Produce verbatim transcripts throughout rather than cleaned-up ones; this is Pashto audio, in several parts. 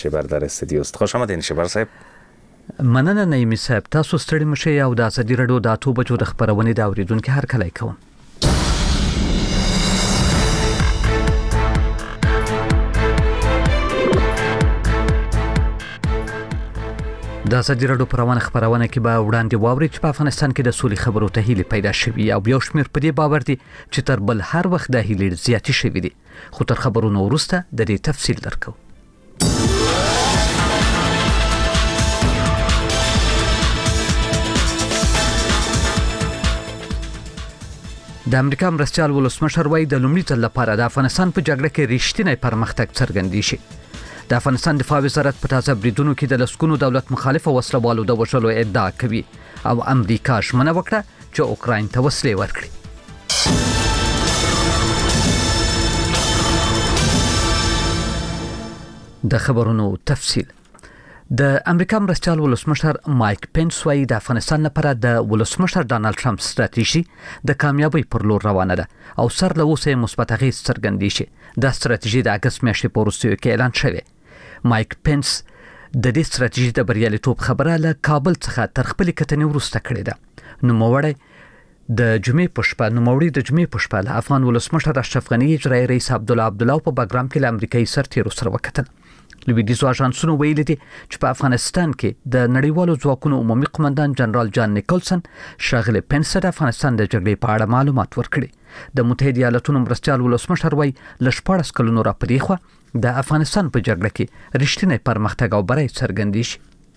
شبر در استودیو است. خوش آمدین شبر صاحب. مننه نعیمي صاحب، تاسو ستړي مشئ او د ازادي راډیو د اتو بجو د خبرونې د اوریدونکو هر کله کوم. د ازادي راډیو پروانه خبرونه کې به وړاندې واوري چې په افغانستان کې د سولې خبرو ته هیله پیدا شوې او یو شمېر په دې باور دي چې تر بل هر وخت د هیله زیاتې شوې دي. خو تر خبرونو وروسته د دې تفصیل درکو. د امریکا مرستیال ولسمشر وایي د لومړي ځل لپاره د افغانستان په جګړه کې رښتینی پرمختګ څرګندېږي شي. د افغانستان دفاع وزارت په تازه بریدونو کې د لسګونو دولت مخالف وسلوالو د وژلو ادعا کوي او امریکا ژمنه وکړه چې اوکراین ته وسلې ورکړي. د خبرونو تفصیل. د امریکا مرستیال ولسمشر مایک پنس وايي د افغانستان لپاره د ولسمشر ډانلډ ټرمپ ستراتیژي د کامیابی پر لور روانه ده او سر له اوسه مثبت اغېز څرګندېږي شي. د ستراتیژي د اگست میاشتې په وروستیو کې اعلان شوی. مایک پنس د دې ستراتیژي د بریالیتوب خبره له کابل څخه تر خپل کتنې وروسته کړې ده. نوموړی د جمعې په شپه نوموړی د جمعې په شپه له افغان ولسمشر اشرف غني اجرایي رئیس عبدالله عبدالله په بګرام کې له امریکایي سرتیرو سره وکتل. لویدیزو اژانسونو ویلي دي چې په افغانستان کې د نړیوالو ځواکونو عمومي قومندان جنرال جان نیکلسن ښاغلي پنس د افغانستان د جګړې په اړه معلومات ورکړي. د متحده ایالاتونو مرستیال ولسمشر وایي له شپاړس کلونو راپدې خوا د افغانستان په جګړه کې رښتینی پرمختګ او بری څرګندېږي.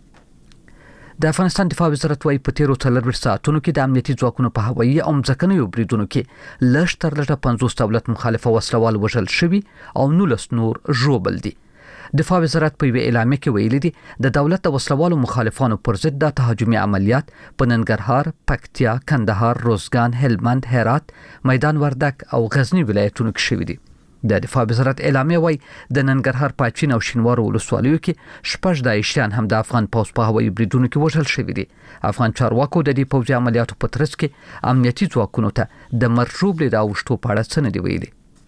د افغانستان دفاع وزارت وایي په تیرو څلورویشت ساعتونو کې د امنیتي ځواکونو په هوایي او ځمکنیو بریدونو کې لږ تر لږه پنځوس دولت مخالفه وسلوال وژل شوي او نولس نور ژوبل دي. دفاع وزارت په یوه اعلامیه کې ویلي دي د دولت د وسلوالو مخالفانو پر ضد د تهاجمي عملیات په ننګرهار، پکتیا، کندهار، روزګان، هلمند، هرات، میدان وردګ او غزنی ولایتونو کې شوي دي. د دفاع وزارت اعلامیه وایي د ننګرهار پاچین او شینوارو ولسوالیو کې شپږ داعشیان هم د افغان پوځ په هوایي بریدونو کې وژل شوي دي. افغان چارواکو د دې پوځي عملیاتو په ترڅ کې امنیتي ځواکونو ته د مرژوبلې د اوښتو په اړه څه نه دي ویلي.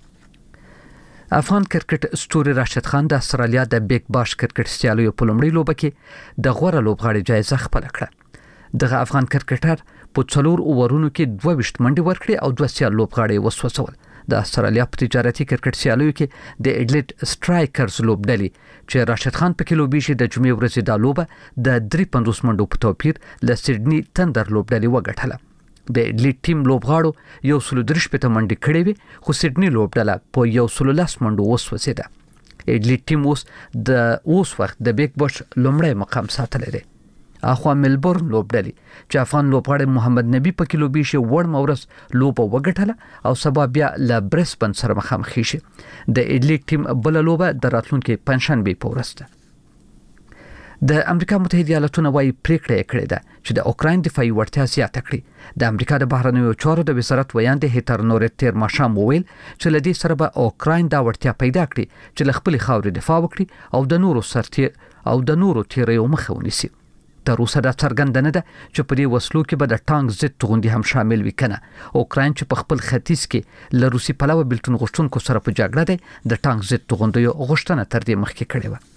افغان کرکټ ستوري راشد خان د استرالیا د بیگ باش کرکټ سیالیو په لومړۍ لوبه کې د غوره لوبغاړي جایزه خپل کړه. دغه افغان کرکټر په څلور اوورونو کې دوه ویشت منډې ورکړې او دوه سیال لوبغاړي وسوځول. د استرالیا په تجارتي کرکټ سیالیو کې د اډلیټ سټرایکرز لوبډلې چې راشد خان پکې لوبېږي د جمعې ورځې د لوبه د درې پنځوس منډو په توپیر له سیډني تندر لوبډلې وګټله. د اډلیټ ټیم لوبغاړو یو سل درې شپږ منډې کړې وي خو سیډني لوبډله په یو سل لس منډو وسوځېده. اډلیټ ټیم اوس د اوس وخت د بیگ باش لومړی مقام ساتلی دی. اخوا ملبورن لوبډلې چې افغان لوبغاړی محمد نبی پکې لوبېږي وړ مورس لوبه وګټله او سبا بیا له برسبن سره مخامخ شي. د اډلیټ ټیم بل لوبه د راتلونکي پنځشنبه په ورځ ده. د امریکا متحده ایالاتونو وايي پریکړه کړې ده چې د اوکراین دفاعي وړتیا زیاته کړي. د امریکا د بهرنیو چارو د وزارت ویاند هیتر نورت تیر ماشام وویل چې لدې سره به اوکراین دا وړتیا پیدا کړي چې له خپل خاورې دفاع وکړي او د نورو سرتي او د نورو تیریو مخه ونیسي. تر اوسه دا څرګنده نه ده چې په دې وسلو کې به د ټانک ضد توغندي هم شامل وي کنه. اوکراین چې په خپل ختیځ کې له روسي پلوه بلټون غوښتونکو سره په جګړه ده د ټانک ضد توغندیو غوښتنه تر دې مخکې کړې و.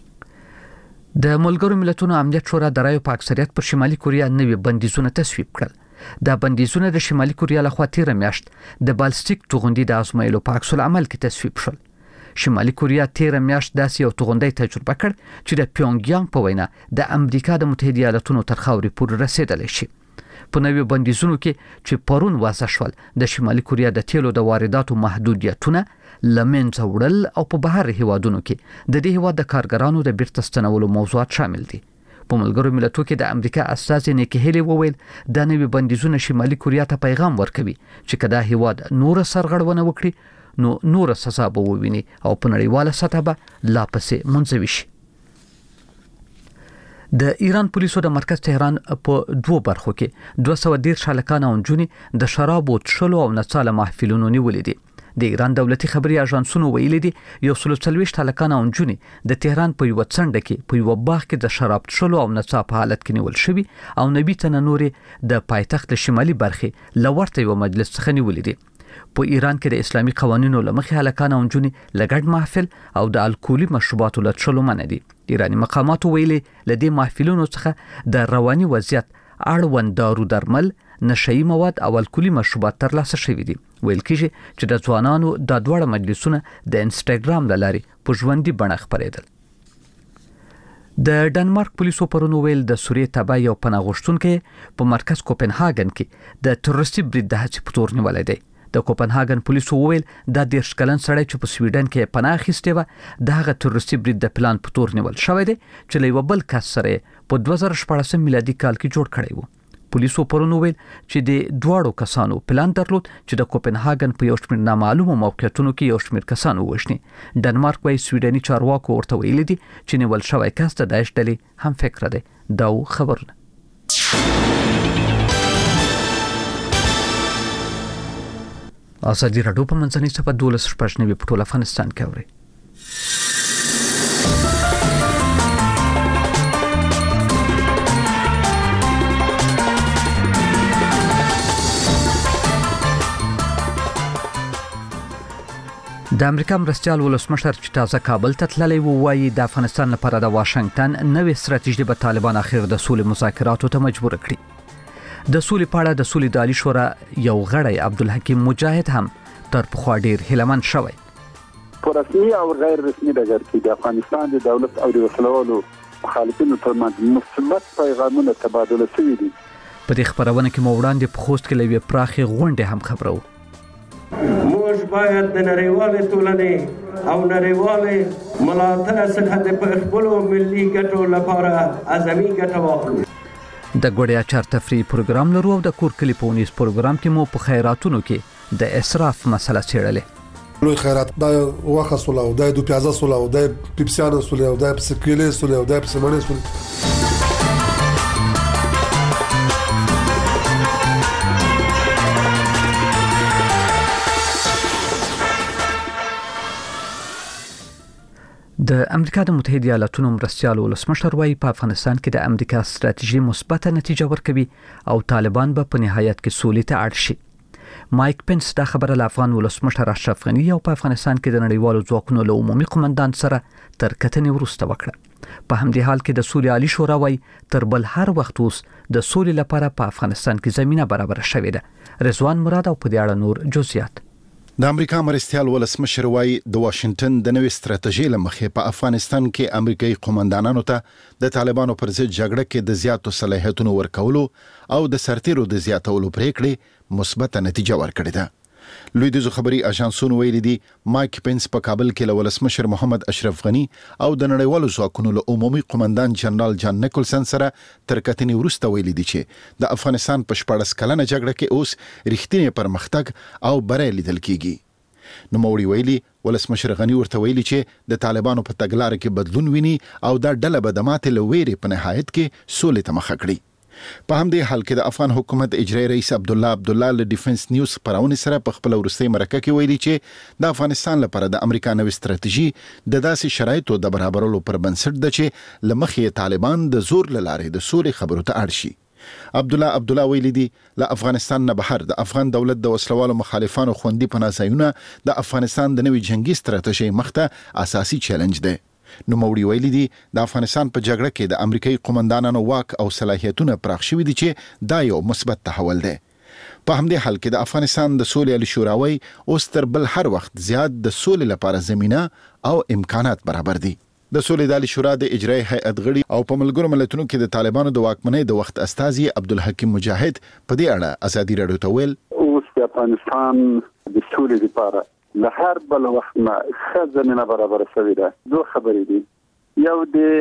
د ملګرو ملتونو امنیت شورا د رایو په اکثریت پر شمالي کوریا نوي بندیزونه تصویب کړل. دا بندیزونه د شمالي کوریا لخوا تیره میاشت د بالستیک توغندي د ازمایلو په عکس العمل کې تصویب شول. شمالي کوریا تیره میاشت داسې یو توغندی تجربه کړ چې د پیونګیانګ په وینا د امریکا د متحده ایالاتونو تر خاورې پورې رسیدلی شي. په نویو بندیزونو کې چې پرون وضع شول د شمالي کوریا د تیلو د وارداتو محدودیتونه له منځه وړل او په بهر هیوادونو کې د دې هیواد د کارګرانو د بیرته ستنولو موضوعات شامل دي. په ملګرو ملتونو کې د امریکا استازي نیکی هیلی وویل دا نوي بندیزونه شمالي کوریا ته پیغام ورکوي چې کدا هیواد نور سرغړونه وکړي نو نور سزا به وویني او په نړیواله سطح به لا پسې منځوي شي. د ایران پولیسو د مرکز تهران په دوه برخو کې دوه سوه دېرش هلکان او نجونې د شرابو څښلو او نڅا له محفلونو نیولې دي. د ایران دولتي خبري اژانسونو ویلي دي یو سل څلوېښت هلکان او نجونې د تهران په یوه څنډه کې په یوه باغ کې د شراب څښلو او نڅا په حالت کې نیول شوي او نوي تنه نورې د پایتخت له شمالي برخې له ورته یوه مجلس څخه نیولې دي. په ایران کې د اسلامي قوانینو له مخې هلکان او نجونې له ګډ محفل او د الکولي مشروباتو له څښلو منع دي. ایرانی مقاماتو ویلي لدې محفلونو څخه د رواني وضعیت اړوند دارو درمل، نشئی مواد او الکولي مشروبات ترلاسه شوي دي. ویل کېږي چې د ځوانانو د دواړه مجلسونه د انسټاګرام له لارې په ژوندي بڼه خپرېدل. د ډنمارک پولیسو پرون ویل د سوریې تبع یو پناه غوښتونکی په مرکز کوپنهاګن کې د تروریستي برید د هڅې په تور نیولی دی. د کوپنهاګن پولیسو ویل دا دېرش کلن سړی چې په سویډن کې پناه اخیستې وه د هغه تروریستي برید د پلان په تور نیول شوی دی چې له یوه بل کس سره یې په دوه زره شپاړسم میلادي کال کې جوړ کړی و. پولیسو پرون ویل چې د دواړو کسانو پلان درلود چې د کوپنهاګن په یو شمېر نامعلومو موقعیتونو کې یو شمېر کسان ووژني. ډنمارک وايي سویډني چارواکو ورته ویلي دي چې نیول شوی کس د داعش ډلې هم فکره دی. دا خبرونه ازادي راډیو په منځنۍ صفحه دولس شپږ نوي په ټول افغانستان کې اوري. د امریکا مرستیال ولسمشر چې تازه کابل ته تللی و وایي د افغانستان لپاره د واشنگټن نوې ستراتیژي به طالبان اخر د سولې مذاکراتو ته مجبور کړي. د سولې په اړه د سولې د عالی شورا یو غړی عبدالحکیم مجاهد هم تر پخوا ډیر هیلمن شوی. په رسمي او غیر رسمي ډګر کې د افغانستان د دولت او د وسلوالو مخالفینو ترمنځ مثبت پیغامونه تبادله شوي دي. په دې خبرونه کې مو وړاندې په خوست کې له یوې پراخې غونډې هم خبرو. موږ باید د نړیوالې ټولنې او نړیوالې ملاتړ څخه د خپلو ملي ګټو لپاره اعظمي ګټه واخلو. د ګوړیا چار تفریح پروګرام لرو او د کور کلی په ونیس پروګرام کې مو په خیراتونو کې د اسراف مسله څېړلې. لوی خیرات د واخه سوله او د دو پیازه سوله او د پیپسیانو سوله او د سکیلې سوله او د سمنې سوله. د امریکا د متحده ایالاتونو مرستیال ولسمشر وايي په افغانستان کې د امریکا ستراتیژي مثبت نتیجه ورکوي او طالبان به په نهایت کې سولې ته اړ شي. مایک پنس دا خبره له افغان ولسمشر اشرف غني او په افغانستان کې د نړیوالو ځواکونو له عمومي قومندان سره تر کتنې وروسته وکړه. په همدې حال کې د سولې عالی شورا وايي تر بل هر وخت اوس د سولې لپاره په افغانستان کې زمينه برابر شوې ده. رضوان مراد او په دې اړه نور جزئیات. د امریکا مرستیال ولسمشر وايي د واشنگټن د نوې ستراتیژۍ لمخې په افغانستان کې امریکایي قومندانانو ته د طالبانو پر ضد جګړه کې د زیاتو صلاحیتونو ورکولو او د سرتیرو د زیاتولو پریکړې مثبت نتیجه ورکړې ده. لویدیځو خبري اژانسونو ویلي دي مایک پنس په کابل کې له ولسمشر محمد اشرف غني او د نړیوالو ځواکونو له عمومي قومندان جنرال جان نیکلسن سره تر کتنې وروسته ویلي دي چې د افغانستان په شپاړس کلنه جګړه کې اوس رښتینی پرمختګ او بری لیدل کیږي. نوموړي ویلي ولسمشر غني ورته ویلي چې د طالبانو په تګلارې کې بدلون ویني او دا ډله به د ماتې له ویرې په نهایت کې سولې ته مخه کړي. په همدې حال کې د افغان حکومت اجرایي رئیس عبد الله عبد الله له ډیفنس نیوز خبرونه سره په خپل ورستۍ مرکه کې ویلي چې د افغانستان لپاره د امریکا نوې ستراتیژي د داسې شرایطو د برابرولو پر بنسټ ده چې لمخې طالبان د زور لاره د سولې خبرو ته اړ شي. عبد الله عبد الله ویلي دي له افغانستان نه بهر د افغان دولت د وسلوالو مخالفانو خوندي پناهځایونه د افغانستان د نوې جنگي ستراتیژۍ مخته اساسي چیلنج ده. نو موړي ویلي دي د افغانستان په جګړه کې د امریکایي قومندانانو واک او صلاحیتونه پراخ شوي دي چې دا یو مثبت تحول دی. په همدې حال کې د افغانستان د سولې عالی شورا وايي اوس تر بل هر وخت زیات د سولې لپاره زمينه او امکانات برابر دي. د سولې عالی شورا د اجرایي هیئت غړي او په ملګرو ملتونو کې د طالبانو د واکمنۍ د وخت استازي عبدالحکیم مجاهد په دې اړه ازادي راډیو ته ویل اوس د افغانستان د سولې لپاره له هر بل وخت نه ښه زمینه برابر شوې ده. دوه خبرې دي. یو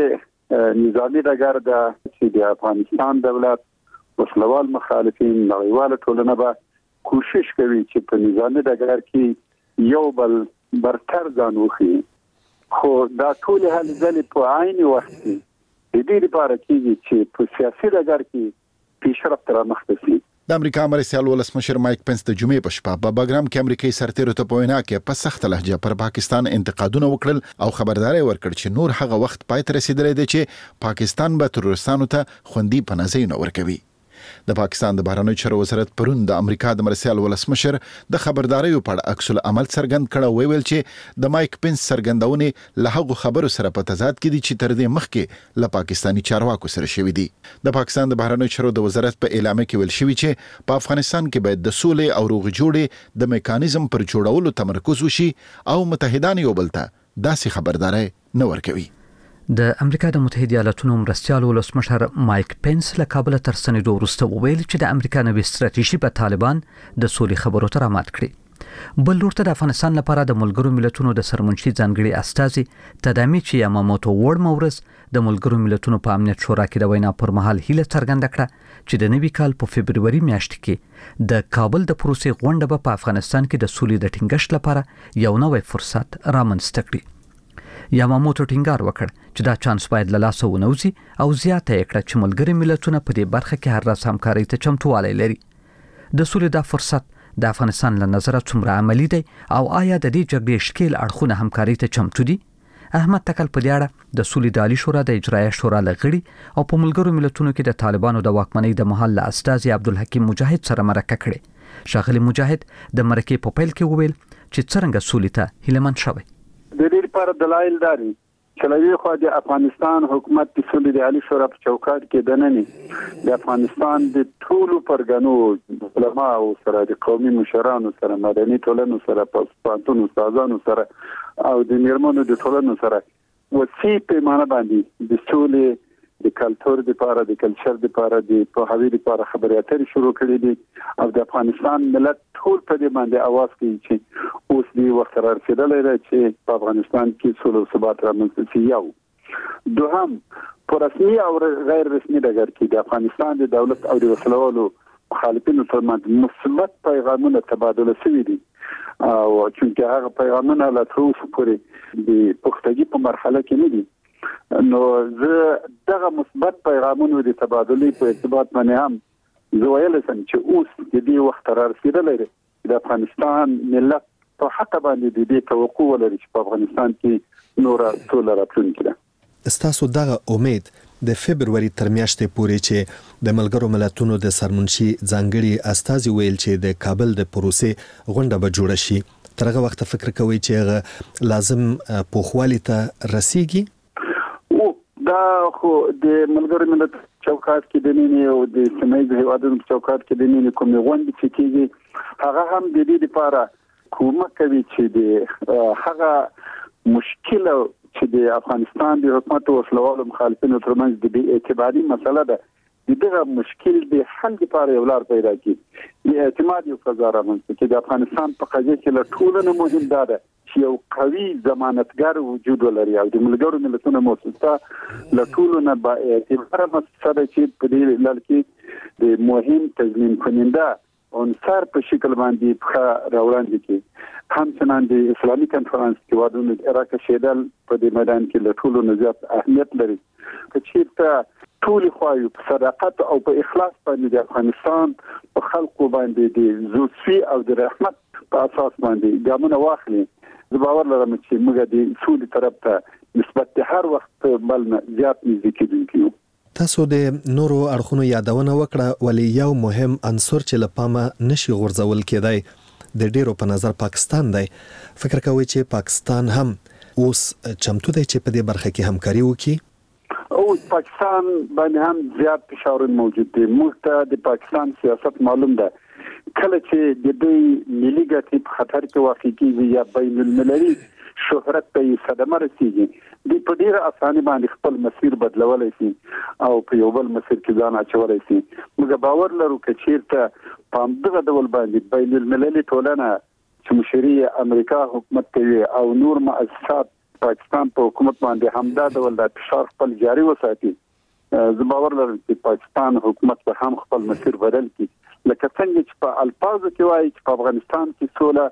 د نظامي ډګر ده چې د افغانستان دولت وسلوال مخالفین نړیواله ټولنه به کوشش کوي چې په نظامي ډګر کې یو بل برتر ځان وښيي. خو دا ټول هلې ځلې په عین وخت کې د دې لپاره کېږي چې په سیاسي ډګر کې پیشرفت رامخته شي. د امریکا مرستیال ولسمشر مایک پنس د جمعې په شپه په بګرام کې امریکایي سرتیرو ته په وینا کې په سخت لهجه پر پاکستان انتقادونه وکړل او خبرداري ورکړ چې نور هغه وخت پای ته رسیدلی دی چې پاکستان به ترورستانو ته خوندي پناهځایونه ورکوي. د پاکستان د بهرنیو چارو وزارت پرون د امریکا د مرستیال ولسمشر د خبرداري په اړه عکس العمل څرګند کړه، ویل چې د مایک پنس څرګندونه له هغو خبرو سره په تضاد کې دي چې تر دې مخکې له پاکستاني چارواکو سره شوې دي. د پاکستان د بهرنیو چارو د وزارت په اعلامیه کې ویل شوی چې په افغانستان کې باید د سولې او روغ جوړې د میکانیزم پر جوړولو تمرکز وشي او متحدان یو بل ته داسې خبرداري نه ورکوي. د امریکا د متحده ایالاتونو مرستیال ولسمشر مایک پنس له کابل تر ستنېدو وروسته وویل چې د امریکا نوې ستراتیژي په طالبان د سولې خبرو ته رامات کړي. بل لورته د افغانستان لپاره د ملګرو ملتونو د سرمنشي ځانګړي استازي تدامیچی یاماموتو وړ مورز د ملګرو ملتونو په امنیت شورا کې د وینا پر مهال هیله څرګنده کړه چې د نوي کال په فبرवरी میاشت کې د کابل د پروسې غونډه په افغانستان کې د سولې د ټینګښت لپاره یو نوې فرصت رامنځته کړي. یاماموتو ټینګار وکړ چې دا چانس باید له لاسه ونوځي او زیاته یې کړه چې ملګري ملتونه په دې برخه کې هر راز همکارۍ ته چمتووالی لري. د سولې دا فرصت د افغانستان له نظره څومره عملی دی او آیا د دې جګړې شکیل اړخونه همکارۍ ته چمتو دي؟ احمد تکل په دې اړه د سولې د عالی شورا د اجرایه شورا لغړي او په ملګرو ملتونو کې د طالبانو د واکمنۍ د محل استازي عبدالحکیم مجاهد سره مرکه کړې. شاغلی مجاهد د مرکې په پیل کې وویل چې څنګه سولې ته هیلمن شوی. د دې لپاره دلایل داري چې لوی خو د افغانستان حکومت د سولې د عالی شورا په چوکاټ کې دنني د افغانستان د ټولو پرګنو علماء سره د قومي مشرانو سره مدني ټولنو سره پښتون استادانو سره او د میرمنو د ټولنو سره وسیع پیمانه باندې د سولې د کلچر لپاره د کلچر لپاره د پوهاوی لپاره خبرې اترې شروع کړې دي او د افغانستان ملت ټول په دې باندې اواز کوي چې اوس دی وخت را رسیدلی دی چې په افغانستان کې سوله او ثبات رامنځته شي. یو دوهم په رسمي او غیر رسمي ډګر کې د افغانستان د دولت او د وسلوالو مخالفینو ترمنځ مثبت پیغامونه تبادله شوي دي او چې هغه پیغامونه لا تر اوسه پورې د پختګي په مرحله کې نه دي. نو زه دغه مثبت پیغامونو د تبادلې په ارتباط باندې هم زه ویل سم چې اوس د دې وخت را رسیدلی دی د افغانستان ملت په حق باندې د دې توقع ولري چې په افغانستان کې نوره سوله راتلونکې ده. ستاسو دغه امید د فبرवरी تر میاشتې پورې چې د ملګرو ملتونو د سرمنشي ځانګړي استازي ویل چې د کابل د پروسې غونډه به جوړه شي، تر هغه وخت فکر کوي چې هغه لازم پوخوالي ته رسیږي؟ دا خو د ملګرو ملت چوکاټ کې د نینې او د سیمه هیوادونو چوکاټ کې د نینې کومې غونډې چې کېږي هغه هم د دې لپاره کومک کوي چې د هغه مشکل چې د افغانستان د حکومت او وسلوالو مخالفینو ترمنځ د بې اعتباري مسله ده دغه مشکل د حل لپاره یو لار پیدا کړي، د اعتماد یو فضا رامنځته کړي. د افغانستان په قضیه کې له ټولو نه مهم دا ده چې یو قوي ضمانتګر وجود ولري او د ملګرو ملتونو مؤسسه له ټولو نه با اعتباره مؤسسه ده چې په دې لړ کې د مهم تضمین کننده عنصر په شکل باندې په راوړاندې کې همچنان د اسلامي کنفرانس کې وادونو عراق شیدل په دې میدان کې له ټولو نه زیات اهمیت لري. که چیرته ټول خوايو په صداقت او په اخلاص باندې د افغانستان په خلکو باندې د زوسفي او د رحمت په اساس باندې ګامونه واخلي، زه باور لرم چې موږ د سولې طرف ته نسبت هر وخت بل نه زیات نږدې کېدونکي یو. تاسو د نورو اړخونو یادونه وکړه، ولی یو مهم عنصر چې له پامه نشي غورځول کېدای د ډیرو په نظر پاکستان دی. فکر کوئ چې پاکستان هم اوس چمتو دی چې په دې برخه کې همکاري وکړي؟ او پاکستان باندې هم زیات فشار موجود دی. موږ ته د پاکستان سیاست معلوم ده، کله چې د دوی ملي ګټې په خطر کې واقع کیږي یا بین المللي شهرت ته صدمه رسیږي، د په ډیره اسانه باندې خپل مسیر بدلولای شي او په یو بل مسیر کې ځان اچولای شي. موږ باور لرو چې چیرته په دغه ډول باندې بین المللي ټولنه چې مشري امریکا حکومت کوي او نور مؤسسات پاکستان په حکومت باندې همدا ډول د فشار خپل جاری وساتي، زه باور لرم چې پاکستان حکومت به هم خپل مسیر بدل کړي، لکه څنګه چې په الفاظو کې وایي چې په افغانستان کې سوله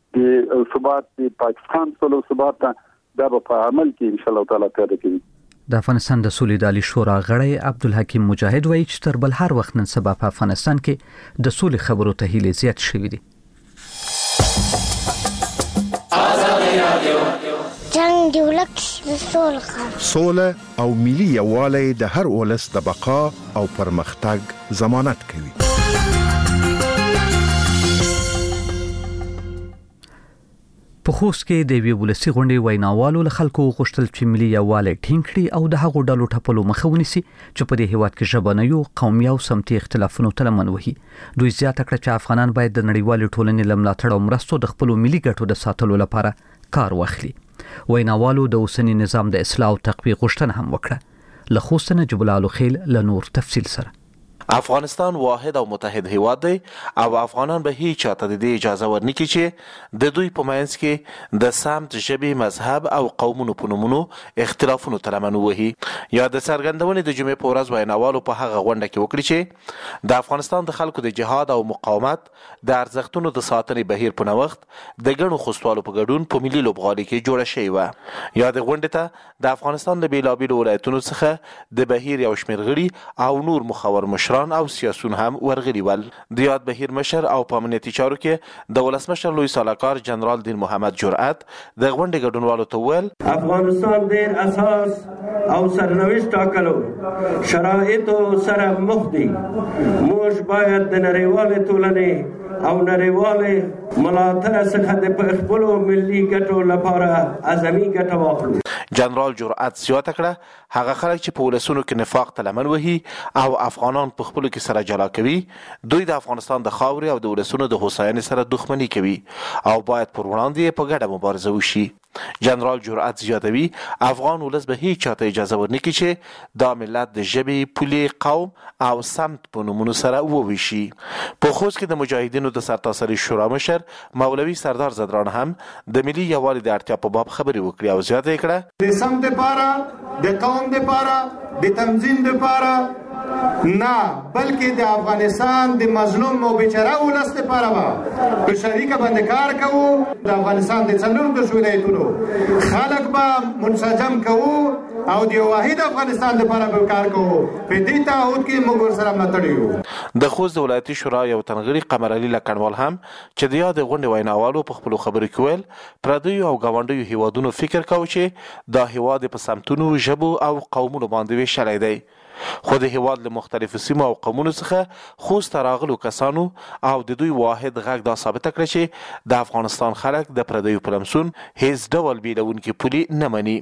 د ثبات د پاکستان سوله او ثبات دا په عمل کې ان شاء الله تعالی پیدا کوي. د افغانستان د سولې د عالی شورا غړی عبدالحکیم مجاهد وایي چې تر بل هر وخت نن سبا په افغانستان کې د سولې خبرو ته هیله زیات شوې دي. جنگ دی ولکس سوله او ملي یووالی د هر ولس د بقا او پرمختګ ضمانت کوي. په خوست کې د وی ولسی غونډې ویناوالو له خلکو غوښتل چې ملي یووالی ټینګ کړي او د هغو ډلو ټپلو مخه ونیسي چې په دې هیواد کې ژبنیو، قومي او سمتي اختلافونو ته لمن وهي. دوی زیاته کړه چې افغانان باید د نړیوالې ټولنې له ملاتړ او مرستو د خپلو ملي ګټو د ساتلو لپاره کار واخلي. ویناوالو د اوسنی نظام د اصلاح او تقویه غوښتنه هم وکړه. له خوست نه جبل الخیل له نور تفصیل سره. افغانستان واحد او متحد هیواد دی او افغانان به هیڅ چاته د اجازه ورنکړي چې د دوی په منځ کې د سمت، ژبې، مذهب او قومونو په نومونو اختلافونو ته لمن ووهي. یا د څرګندونې د جمعې په ورځ ویناوالو په هغه غونډه کې وکړي چې د افغانستان د خلکو د جهاد او مقاومت د ارزښتونو د ساتنې بهیر په نوښت د ګڼو خوستوالو په ګډون په ملي لوبغالي کې جوړه شوې وه. یا د غونډې ته د افغانستان له بېلابېلو ولایتونو څخه د بهیر یو شمېر غړي او نور مخور مشران او سیاسون هم ورغلي ول. د یاد بهیر مشر او په امنیتي چارو کې د ولسمشر لوی سلاکار جنرال دین محمد جرأت د غونډې ګډونوالو ته وویل افغانستان ډېر اساس او سرنوشت ټاکلو شرایطو سره مخ دی. موږ باید د نړیوالې ټولنې او نړیوالې ملاتړ څخه د خپلو ملي ګټو لپاره اعظمي ګټه واخلو. جنرال جرأت زیاته کړه هغه خلک چې په ولسونو کې نفاق ته لمن وهي او افغانان په خپلو کې سره جلا کوي، دوی د افغانستان د خاورې او د ولسونو د هوساینې سره دښمني کوي او باید پر وړاندې په ګډه مبارزه وشي. جنرال جرأت زیاتوي افغان ولس به هیڅ چاته اجازه ورنکړي چې دا ملت د ژبې، پولې، قوم او سمت په نومونو سره وویشي. په خوست کې د مجاهدینو د سرتاسري شورا مشر مولوي سردار زدران هم د ملي یووالي د اړتیا په باب خبرې وکړي او زیاته یې کړه د سمت لپاره، د قوم لپاره، د تنظیم لپاره نه، بلکې د افغانستان د مظلوم او بیچاره ولس لپاره به په شریکه باندې کار کوو. د افغانستان د څلورو دېرشو ولایتونو خلک به منسجم کوو او د واحد افغانستان لپاره به کار کوو. په دې تعهد کې موږ ورسره ملاتړ یو. د خوست د ولایتي شورا یو تنغړي قمر علي لکنوال هم چې د یاد غونډې ویناوالو په خپلو خبرو کې ویل پردیو او ګاونډیو هیوادونو فکر کوي چې دا هیواد په سمتونو، ژبو او قومونو باندې ویشلی دی. خو د هیواد له مختلفو سیمو او قومونو څخه خوست ته راغلو کسانو او د دوی واحد غږ دا ثابته کړه چې د افغانستان خلک د پردیو په لمسون هیڅ ډول بیلونکي پولې نه مني.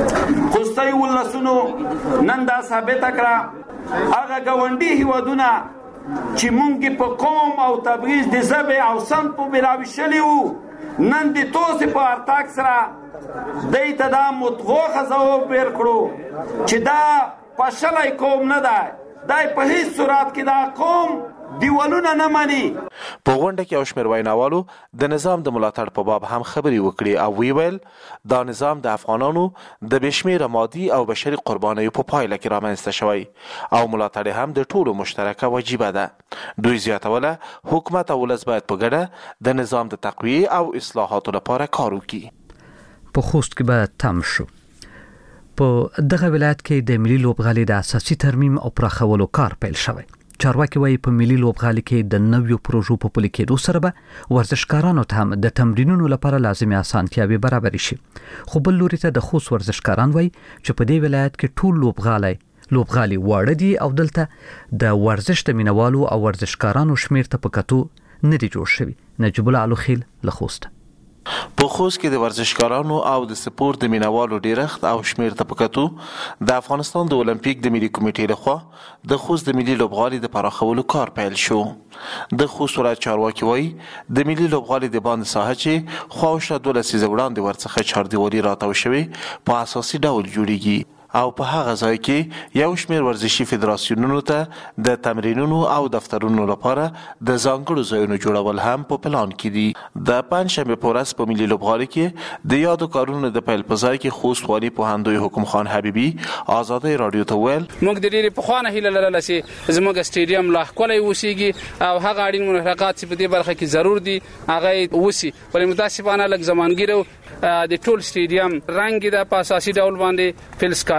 خوستی ولسونو نن دا ثابته کړه هغه ګاونډي هیوادونه چې مونږ په قوم او تبعیض د ژبې او سمت په بیلاویشلي وو، نن د توسې په ارتاک سره دی ته دا متغوخه ځواب ورکړو چې دا پاشلی قوم نه دی، دی په هیڅ صورت کې دا قوم دیوالونه نه مني. په غونډه کې یو شمېر ویناوالو د نظام د ملاتړ په باب هم خبرې وکړې او ویې ویل دا نظام د افغانانو د بې شمېره مادي او بشري قربانیو په پایله کې رامنځته شوی او ملاتړ هم د ټولو مشترکه وجیبه ده. دوی زیاتوله حکومت او ولس باید په ګډه د نظام د تقویې او اصلاحاتو لپاره کار وکړي. په خوست کې به تم شو. په دغه ولایت کې د ملي لوبغالي د اساسي ترمیم او پراخولو کار پیل شوی. چارواکي وايي په ملي لوبغالي کې د نویو پروژو په پلي کېدو سره به ورزشکارانو ته هم د تمرینونو لپاره لازمي اسانتیاوې برابرې شي. خو بل لوري ته د خوست ورزشکاران وايي چې په دې ولایت کې ټول لوبغالي لوبغالي واړه دي او دلته د ورزش د مینوالو او ورزشکارانو شمیر ته په کتو نه دي جوړ شوي. نجیب الله الخیل له خوست. په خوست کې د ورزشکارانو او د سپورت د مینوالو ډیرښت او شمیر ته په کتو د افغانستان د اولمپیک د ملي کمیټې لخوا د خوست د ملي لوبغالي د پراخولو کار پیل شو. د خوست ولایت چارواکي وایي د ملي لوبغالي د باندې ساحه چې خواوشا دوه لسیزه وړاندې ورڅخه چاردیوالي راتاو شوې په اساسي ډول جوړیږي او په هغه ځای کې یو شمېر ورزشي فدراسیونونو ته د تمرینونو او دفترونو لپاره د ځانګړو ځایونو جوړول هم په پلان کې دي. د پنجشنبې په ورځ په ملي لوبغالي کې د یادو کارونو د پیل په ځای کې خوست والي پوهندوی حکم خان حبیبي آزادۍ راډیو ته ویل موږ د ډېرې پخوانه هیله لرله چې زموږ سټیډیم لا ښکلی وسیږي او هغه اړین محرکات چې په دې برخه کې ضرور دي هغه وسي. ولې متاسفانه لږ زمانګیرو د ټول سټیډیم رنګ د په اساسي ډول باندې فلسکار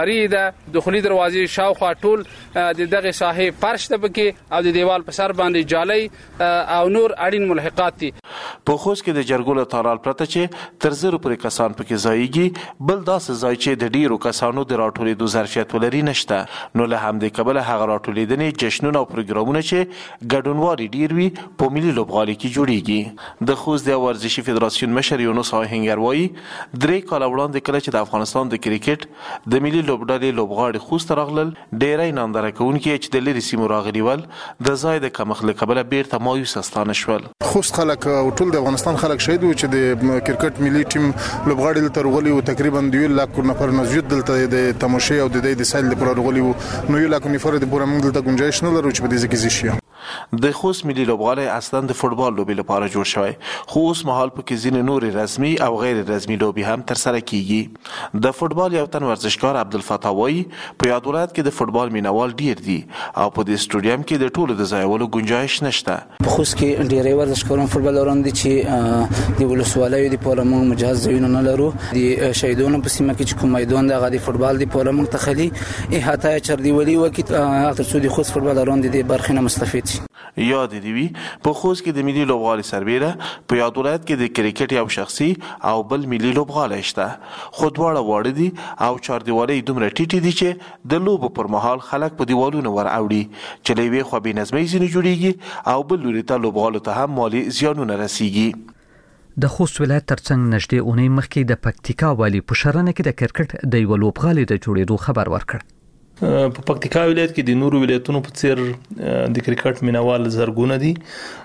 جاری ده. دخولي دروازې شاوخوا ټول د دغه ساحې فرش ته بکې او د دیوال په سر باندې جالۍ او نور اړین ملحقات دي. په خوست کې د جرګو تالال پرته چې تر زرو پورې کسان پکې ځایږي، بل داسې ځای چې د ډیرو کسانو د راټولېدو ظرفیت ولري نشته. نو له همدې کبله هغه راټولېدنې، جشنونه او پروګرامونه چې ګډونوالي ډیر وي په ملي لوبغالي کې جوړیږي. د خوست د ورزشي فدراسیون مشر یونس آهنګر وایي درې کاله وړاندې کله چې د افغانستان د کرکټ د ملي لوبډلې لوبغاړي خوست راغلل، ډېری ننداره کوونکي چې د لرې سیمو راغلي ول د ځای د کمښت له کبله بیرته مایوسه ستانه شول. خوست خلک او ټول د افغانستان خلک شهید وو چې د کرکټ ملي ټیم لوبغاړي دلته راغلي وو. تقریبا دوه لک نفر نزيد دلته د تماشې او د د سایل لپاره راغلي وو. نو یو لک نفر د پوره موږ دلته گنجائش نه لرو چې په دې کې شي. د خوست ملي لوبغالی اصلا د فوتبال لوبې لپاره جوړ شوی، خو اوس مهال پکې ځینې نورې رسمي او غیر رسمي لوبې هم ترسره کیږي. د فوتبال یو تن ورزشکار عبدالفتاح وایي په یاد ولایت کې د فوتبال مینوال ډیر دي او په دې سټوډیم کې د ټولو د ځایولو گنجائش نشته. په خوست کې ډیری ورزشکاران فوتبالران دي چې د ولسوالیو لپاره موږ مجهز ځایونه نه لرو. د شهیدانو په سیمه کې چې کوم میدان د غدي فوتبال لپاره موږ تخلي احاطه چردیولي وکړي تر څو د خوست فوتبالران د برخې نه مستفید شي. یاد دی وی په خوست کې د ملي لوبغالي سربیره په یاد ولایت کې د کرکټ یو شخصي او بل ملي لوبغالی شته، خو دواړه واړه دي او چاردیوالۍ دومره ټیټې دي چې د لوبو پر مهال خلک په دیوالونو ور اوړي چې له یوې خوا بې نظمۍ ځینې جوړیږي او بل لوري ته لوبغالو ته هم مالي زیانونه رسیږي. د خوست ولایت ترڅنګ نږدې اونۍ مخکې د پکتیکا والی په شرنه کې د کرکټ د یو لوبغالي د جوړېدو خبر ورکړ. په پکتیکا ولایت کې د نورو ولایتونو په څیر د کرکټ مینوال زرګونه دي.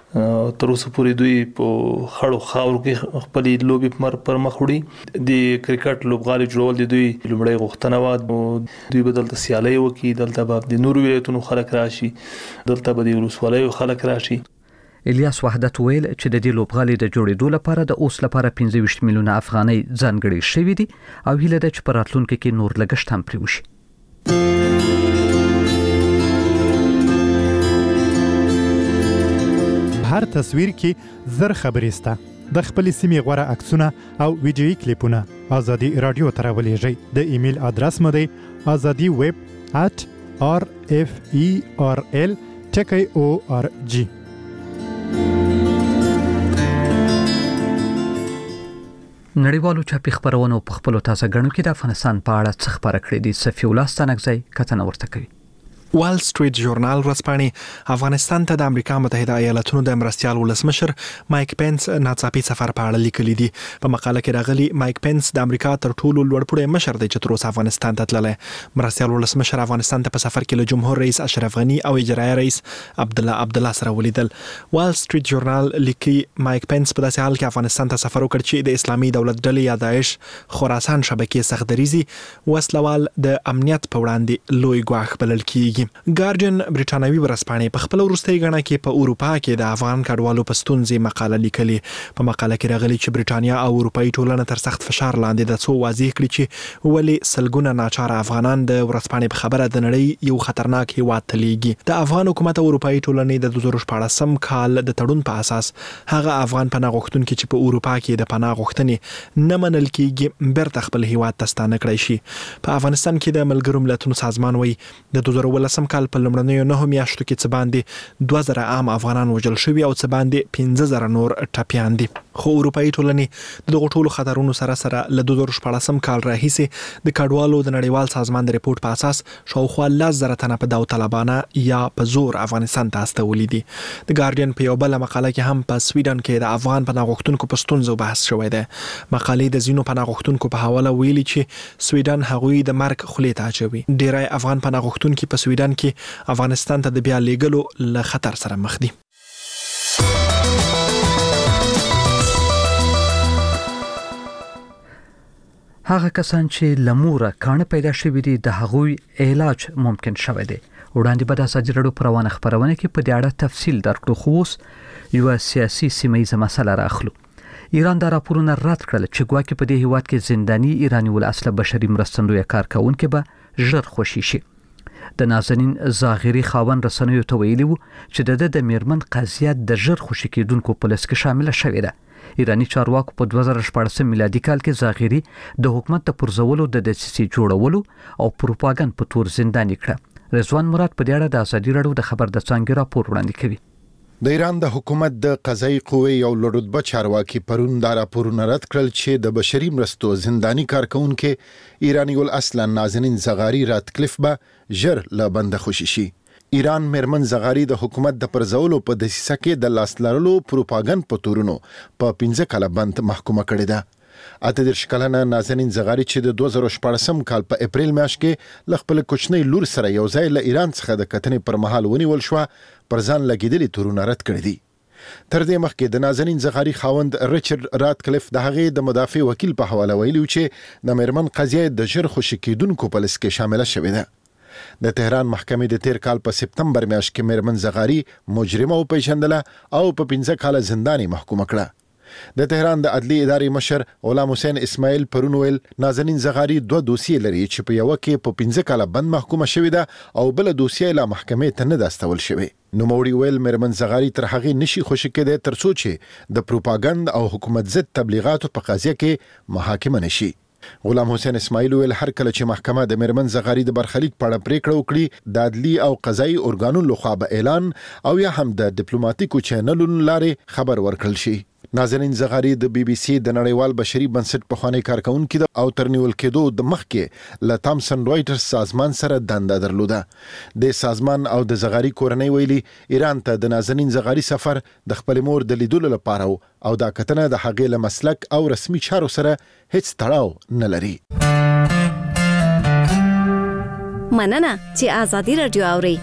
تر اوسه پورې دوی په خړو خاورو کې خپل لوبي پر مخ وړي. د کرکټ لوبغالي جوړول د دوی لومړی غوښتنه و. دوی بدل ته سیالي وکړي، دلته به د نورو ولایتونو خلک راشي، دلته به د ولسوالیو خلک راشي. الیاس وحدت ویل چې د دې لوبغالي د جوړېدو لپاره د اوس لپاره پنځه ویشت میلیونه افغانۍ ځانګړي شوي دي او هیله ده چې په راتلونکي کې نور لګښت هم پرې وشي. هر تصویر کې زر خبرې سته. د خپل سیمې غوړه عکسونه او ویډیويي کلیپونه ازادي رادیو ته راولېږئ. د ایمیل ادرس مو دی azadi web at r f e r l t k o r g. نړیوالو چاپی خبرونو په خپل تازه غنو کې د افغانستان په اړه څه خبره کړې دي. صفی الله ستانکزی کتنه ورته کوي. وال سټریټ ژورنال ورځپاڼې افغانستان ته د امریکا متحده ایالاتونو د مرستیال ولسمشر مایک پینس ناڅاپي سفر په اړه لیکلي دي. په مقاله کې راغلي مایک پینس د امریکا تر ټولو لوړپوړی مشر دی چې تر اوسه افغانستان ته تللی. مرستیال ولسمشر افغانستان ته په سفر کې له جمهور رئیس اشرف غنی او اجرایه رئیس عبد الله عبد الله سره ولیدل. وال سټریټ ژورنال لیکي مایک پینس په داسې حال کې افغانستان ته سفر وکړ چې د اسلامي دولت ډلې یا داعش خراسان شبکې سختدریزي وسلوال د امنیت په وړاندې لوی ګواښ بلل کیږي. ګارډین برټانوي ورځپاڼې په خپل وروستۍ غڼه کې په اروپا کې د افغان کډوالو په ستونزې مقاله لیکلي. په مقاله کې راغلي چې برټانیا او اروپאי ټولنه تر سخت فشار لاندې د څو واضح کړي چې ولې سلګونه ناچاره افغانان د ورځپاڼې په خبره د نړۍ یو خطرناک هیواد ته لیږي. د افغان حکومت او اروپאי ټولنې د دوه زره شپاړسم کال د تړون په اساس هغه افغان پناه غوښتونکي چې په اروپا کې د پناه غوښتنې نه منل کیږي بیرته خپل هیواد ته ستانه کړی شي. په افغانستان کې د ملګرو ملتونو سازمان وایي د دوه زره ولسم کال په لومړنیو نهو میاشتو کې څه باندې دوه زره عام افغانان وژل شوي او څه باندې پنځه زره نور ټپیان دي. خو اروپאי ټولنې د دغو ټولو خطرونو سره سره له دوه زره شپاړسم کال راهیسې د کډوالو د نړیوال سازمان د ریپورت په اساس شاوخوا لس زره تنه په داوطلبانه یا په زور افغانستان ته استولي دي. د ګارډین په یو بل مقاله کې هم په سویډن کې د افغان پناه غوښتونکو په ستونزو بحث شوی دی. مقالې د ځینو پناه غوښتونکو په حواله ویلي چې سویډن هغوی د مرګ خولې ته اچوي. ډیری افغان پناه غوښتونکي په سویډن کې افغانستان ته د بیا لیږلو له خطر سره مخ دي. هغه کسان چې لموره کانه پیدا شوی دي د هغوی علاج ممکن شوی دی. وړاندې به د ازادي راډیو په روانه خبرونه کې په دې اړه تفصیل درکړو، خو اوس یوه سیاسي سیمه مسله راخلو. ایران دا راپورونه رد کړل چې ګواکې په دې هیواد کې زنداني ایراني الاصله بشري مرستندویه کارکونکي به ژر خوشي شي. د نازنین زاغری خاون رسنیو ته ویلي وو چې د د میرمن قضیه د ژر خوشي کېدونکو په لست کې شامل شوې ده. ایرانی چارواکو په دوه زره شپږ میلادي کال کې ظاهري د حکومت د پرځولو د دسیسې جوړولو او پروپاګاندا په تور زنداني کړه. رضوان مراد په دې اړه د ازادي راډیو د خبر د څانګې راپور وړاندې کوي. د ایران د حکومت د قضایي قوې یو لوړرتبه چارواکي پرون دا راپورونه رد کړل چې د بشري مرستو زنداني کارکونکو ایرانی الاصل نازنین زغاری راتکلیف به ژر له بند خوشي شي. ایران مرمن زغاری د حکومت د پرځولو په دسیسه کې د لاس لرلو پروپاګاندا په تورونو په پنځه کاله بند محکومه کړې ده. اته دېرش کلنه نازنین زغاری چې د دوه زره شپږم کال په اپریل میاشت کې ل خپل کوچنی لور سره یو ځای له ایران څخه د کتنې پر مهال ونیول شو پر ځان لګیدلي تورونه رد کړی دي. تر دې مخکې د نازنین زغاری خاوند ریچارډ راتکلیف د هغې د مدافع وکیل په حواله ویلي چې د مرمن قضیه د ژر خوشي کېدونکو په لست کې شامله شوې ده. د تهران محکمې د تیر کال په سپتمبر میاشت کې مرمن زغاری مجرمه وپیژندله او په پنځه کاله زنداني محکومه کړه. د تهران د عدلي ادارې مشر غلام حسین اسماعیل پرون ویل نازنین زغاری دوه دوسیې لري چې په یو کې په پنځه کاله بند محکومه شوې ده او بل دوسیې لا محکمې ته نه داستول شوې. نو موري ویل مرمن زغاری تر هغه نشي خوشی کېده تر څو چې د پروپاګاندا او حکومت ضد تبلیغاتو په قضیه کې محاکمه نشي. غلام حسین اسماعیل ویل هر کله چې محکمه د مرمن زغاری د برخلیک په اړه پریکړه وکړي د عدلي او قضایي ارګانونو لخوا به اعلان او یا هم د ډیپلوماټیکو چینلونو لارې خبر ورکړل شي. نازنین زغاری د بي بي سي د نړیوال بشري بنسټ په خوانی کارکونکو د او ترنیول کېدو د مخکې ل تامسن رويټرز سازمان سره دنده درلوده. د سازمان او د زغاری کورنۍ ویلي ایران ته د نازنین زغاری سفر د خپل مور د لیدلو لپاره او دا کتنه د هغې له مسلک او رسمي چارو سره هیڅ تړاو نه لري. مننه چې ازادي رادیو اوري.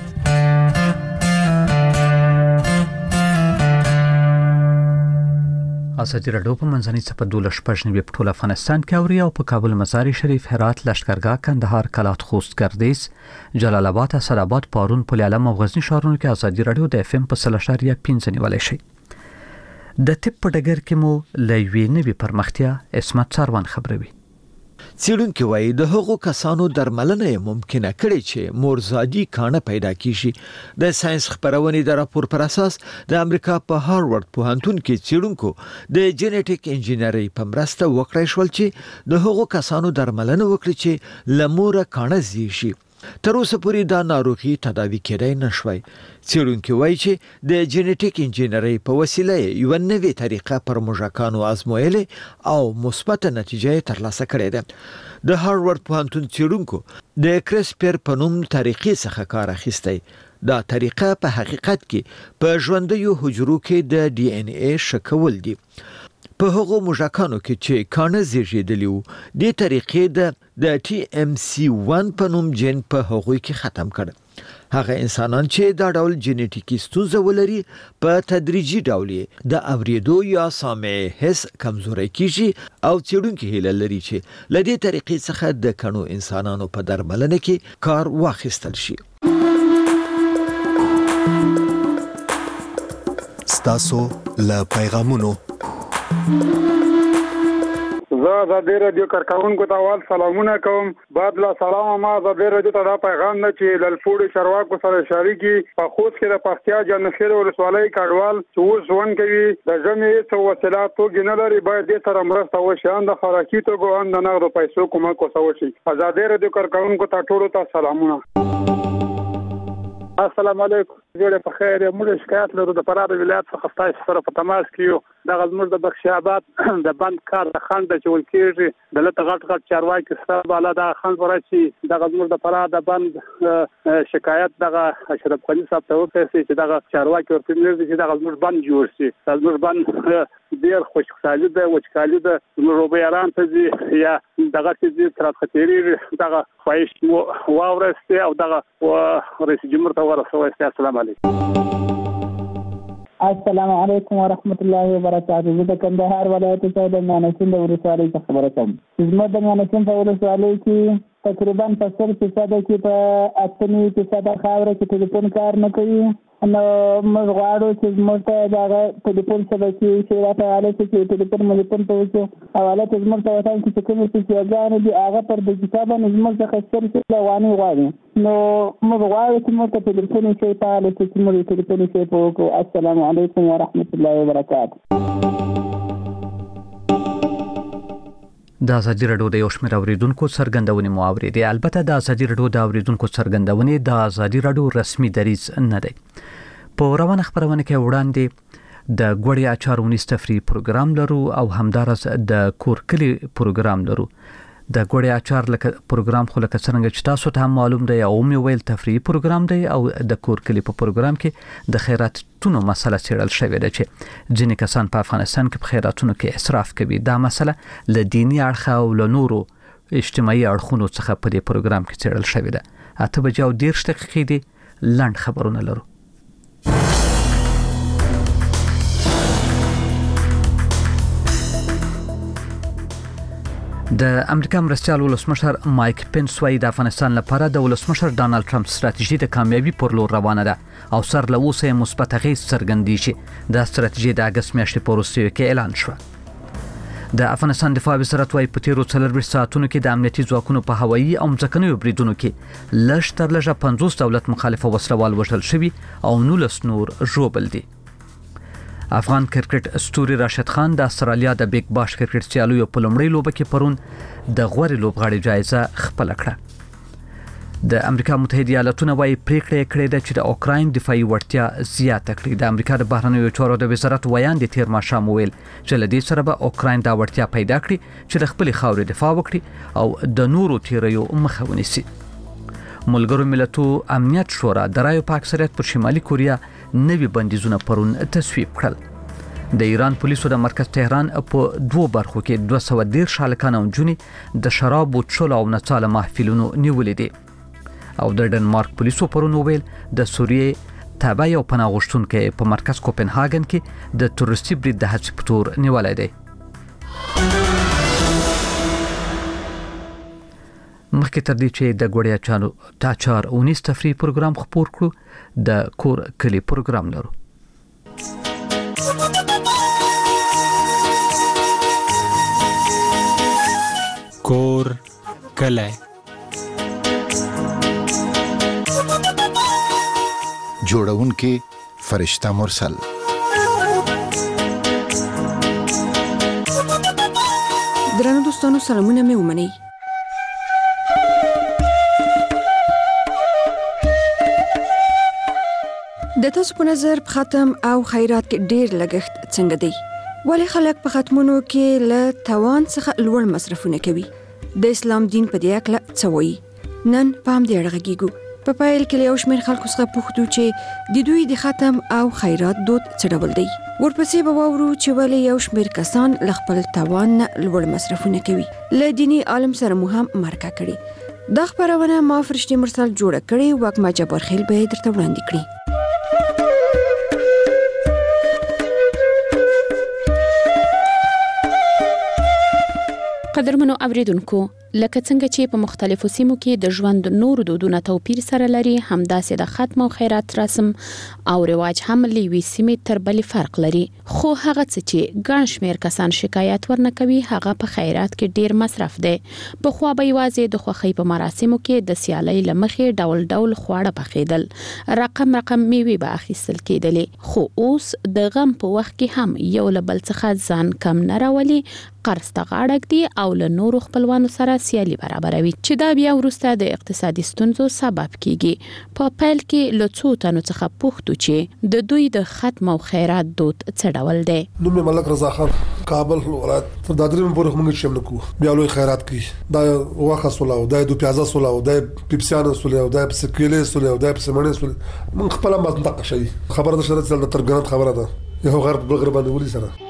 ازادي راډیو په منځنۍ صفه دوله شپږ نیوي په ټول افغانستان کې اوري او په کابل مزار شریف هرات لشکرګاه کندهار کلات خوست ګردیز جلال آباد اسداباد پارون پل علم او غزنی ښارونو کې ازادي راډیو د اف ام په سلاشاریا پنځه نیولای شي. د ټپ په ډګر کې مو لوي نوي پرمختیا اسمت څاروان خبروي. څېړونکي وایي د هغو کسانو درملنه ممکنه کړي چې مورزادي کانه پیدا کیږي. د ساينس خبرونې د راپور پر اساس د امریکا په هارورد پوهنتون کې څېړونکو د جینټیک انجینری په مرسته وکړای شول چې د هغو کسانو درملنه وکړي چې لموره کانه زی شي. تر اوسه پورې دا ناروغي تداوی کېدای نشوي. څېړونکي وایي چې د جینټیک انجینری په وسیله یو نوې طریقه پر موږکانو آزمویلې او مثبت نتیجه ترلاسه کړې ده. د هارورد پوهنتون څېړونکو د کرسپر په نوم طریقې څخه کار اخیستی. دا طریقه په حقیقت کې په ژوندیو حجرو کې د ډي ان اي شکول دي. په هغو موږکانو کې چې کانه زیږیدلی وو د طریقې د د ټي ام سي واحد په نوم جین په هغوی کې ختم کړ. هغه انسانان چې دا ډول جینټیکي ستونزه ولري په تدریجي ډول د اوریدو یا سامع حس کمزوري کیږي او څېړونکي هیله لري چې له دې طریقې څخه د کڼو انسانانو په درملنه کې کار واخیستل شي. ستاسو له پیغامونو زه د دې رادیو کارکونکو ته اول سلامونه کوم. بعد لا سلام ما د دې رادیو ته دا پیغام نه چې للپوړي چارواکو سره شریکي په خوست کې د پختیا جنخیر ولسوالۍ کډوال چې اوس ژوند کوي د ژمې څو وسیلات توګه نه لري باید دې سره مرسته وشي. ان د خوراکي توګو ان د نغدو پیسو کومک وشي. ازادي رادیو کارکونکو ته ټولو ته سلامونه. السلام علیکم. جوړه په خیر. موږ شکایت لرو د فراه ولایت څخه تاسو سره په تماس کې یو. د غزمر د بخش آباد د بند کار د خند چې ولکېږي د لته غټ غټ چارواکي سره بالا د خند ورچی د غزمر د فراه د بند شکایت دغه اشرف غنی صاحب ته وکړي چې دغه چارواکي ورته نږدې چې د غزمر بند جوړ شي. غزمر بند ډیر خوشحالي ده وچکالي ده روبيران ته یا دغه چې تر خطري دغه خواهش واورسته او دغه رئیس جمهور ته ورسوي. السلام علیکم. السلام علیکم ورحمت الله وبرکاته. زه د کندهار ولایت څخه د مانسین د ولسوالۍ څخه خبره کوم. زما د مانسین په ولسوالۍ کې تقریبا په سر فیصد کې په اتنی فیصد خاوره کې ټلیفون کار نه کوي. نو موږ غواړو چې زموږ ته دغه ټلیفون شبکې چې راته حواله شي چې ټلیفون ملیفون ته وکړو حواله ته زموږ ته وطن کې چې کومې پیسېګانې دي هغه پر ډیجیټال باندې زموږ څخه ستر شي روانې غواړي. نو موږ غواړو چې موږ ته ټلیفون شي فعاله شي چې موږ ټلیفون شي په وکړو. السلام علیکم ورحمت الله وبرکاته. د ازادي رادیو د یو شمېر اوریدونکو څرګندونې مو اورېدې. البته د ازادي رادیو د اوریدونکو څرګندونې د ازادي رادیو رسمي دریځ نه دی. په روانه خبرونه کې وړاندې د ګوړې اچار ونیس تفریحي پروګرام لرو او همدارس د کورکلي پروګرام لرو. د ګوړې اچار لکه پروګرام خو لکه څنګه چې تاسو ته هم معلوم دی او مې ویل تفریحي پروګرام دی او د کورکلي په پروګرام کې د خیراتونو مسله څېړل شوې ده چې ځینې کسان په افغانستان کې په خیراتونو کې اسراف کوي. دا مسله له دیني اړخه او له نورو اجتماعي اړخونو څخه په دې پروګرام کې څېړل شوې ده. اته بجې او دېرش دقیقې دي. لنډ خبرونه لرو. د امریکا مرستیال ولسمشر مایک پنس وايي د افغانستان لپاره د ولسمشر ډانلډ ټرمپ ستراتیژي د کامیابی پر لور روانه ده او سر له اوسه مثبت اغېز څرګندوي چې د ستراتیژي د اګست میاشتې په وروستیو کې اعلان شو. د افغانستان دفاع وزارت وايي په تیرو څلور ساعتونو کې د امنیتي ځواکونو په هوایي او ځمکنیو بریدونو کې لږ تر لږه پنځوس دولت مخالف وسلوال وژل شوي او نولس نور ژوبل دي. افغان کرکټ اسطوري راشد خان د استرالیا د بیگ باش کرکټ سیالیو په لومړۍ لوبه کې پرون د غوړې لوبغاړي جایزه خپل کړه. د امریکا متحده ایالاتونو وايي پریکړه کړې ده چې د اوکراین دفاعي وړتیا زیاته کړي. د امریکا د بهرنیو چارو د وزارت ویان د تیر ماښام ویل چې لدې سره به اوکراین دا وړتیا پیدا کړي چې د خپل خاورې دفاع وکړي او د نورو تیریو مخه ونیسي. ملګرو ملتونو امنیت شورا د رایو په اکثریت پر شمالي کوریا نوي بندیزونه پرون تصویب کړل. د ایران پولیسو د مرکز تهران په دوه برخو کې دوه سوه دېرش هلکان او نجونې د شراب او څښلو او نڅا محفلونو نیولې دي. او د ډنمارک پولیسو پرون ویل د سوریې تابع یو پناه غوښتونکی په مرکز کوپنهاګن کې د تورستي برید د هڅې په تور نیولی دی. مخکې تر دې چې د ګوړې اچارو تاچار اونیس تفریحي پروګرام خپور کړو د کور کلی پروګرام لرو. کور کلی جوړونکي فرشته مرسل. درنو دوستانو سلامونه مې ومنئ. د تاسو په نظر په ختم او خیرات کې ډیر لګښت څنګه دی؟ ولې خلک په ختمونو کې له توان څخه لوړ مصرفونه کوي؟ د اسلام دین په دې اړه څه وایي؟ نن په همدې اړه غږیږو. په پایل کې یو شمېر خلکو څخه پوښتنه چې د دوی د ختم او خیرات دود څه ډول دی. ورپسې به واورو چې ولې یو شمېر کسان له خپل توان نه لوړ مصرفونه کوي. له دیني عالم سره مو هم مرکه کړې. دا خبرونه ما فرشتي مرسل جوړه کړې. وکما جبار خیل به درته وړاندې کړي. قدرمنو اوریدونکو، لکه څنګه چې په مختلفو سیمو کې د ژوند نور دودونه توپیر سره لري، همداسې د ختم او خیرات رسم او رواج هم له یوې سیمې تر بلې فرق لري. خو هغه څه چې ګڼ شمېر کسان شکایت ورنه کوي هغه په خیرات کې ډیر مصرف دی. پخوا به یوازې د خوښۍ په مراسمو کې د سیالۍ له مخې ډول ډول خواړه پخېدل، رقم رقم میوې به اخیستل کېدلې. خو اوس د غم په وخت کې هم یو له بل څخه ځان کم نه راولي، قرض ته غاړه ږدي او له نورو خپلوانو سره سیالي برابروي، چې دا بیا وروسته د اقتصادي ستونزو سبب کیږي. په پیل کې له څو تنو څخه پوښتو چې د دوی د ختم او خیرات دود څه ډول دی. نوم ملک رضا خان، کابل ولایت. تر دا درې مې پورې موږ شم نکو بیا لوی خیرات کوي. دا واخه سولاو، دا دو پیازا سولاو، دا پیپسیان سولاو، دا سکیلې سولاو، دا سمنه سولاو. موږ خپل ما منطقه شي خبره ده شرط د ترګنت خبره ده یو غرب بل غرب باندې ولي سره.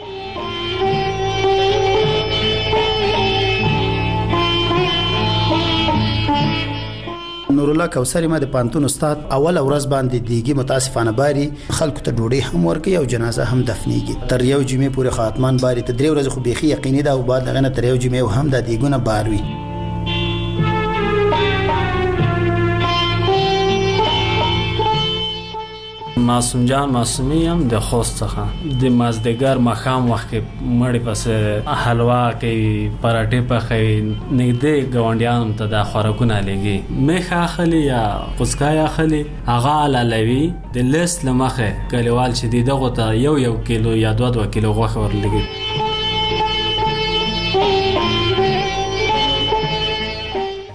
نور الله کوثر ما د پانتون استاد اول ورځ باندې دیګي متاسفانه باري خلکو ته ډوډۍ هم ورکي او جنازه هم دفنيږي. تر یو جمعې پورې خاتمان باري ته درې ورځې خو بيخي یقیني ده او بعد دغه تر یو جمعې هم د دیګونه باروي. معصوم جان معصومی هم د خوست څخه د مازدیګر مخام وخت کې مړی پس حلوا کوي، پراټې پخوي، نږدې ګاونډیانو ته د خوراکونه لګي، میخه اخلي یا قزقای اخلي، هغه علالوي د لیست لمخه کلیوال چې دغه ته یو یو کیلو یا دوه دوه کیلو غوښه ورلګي.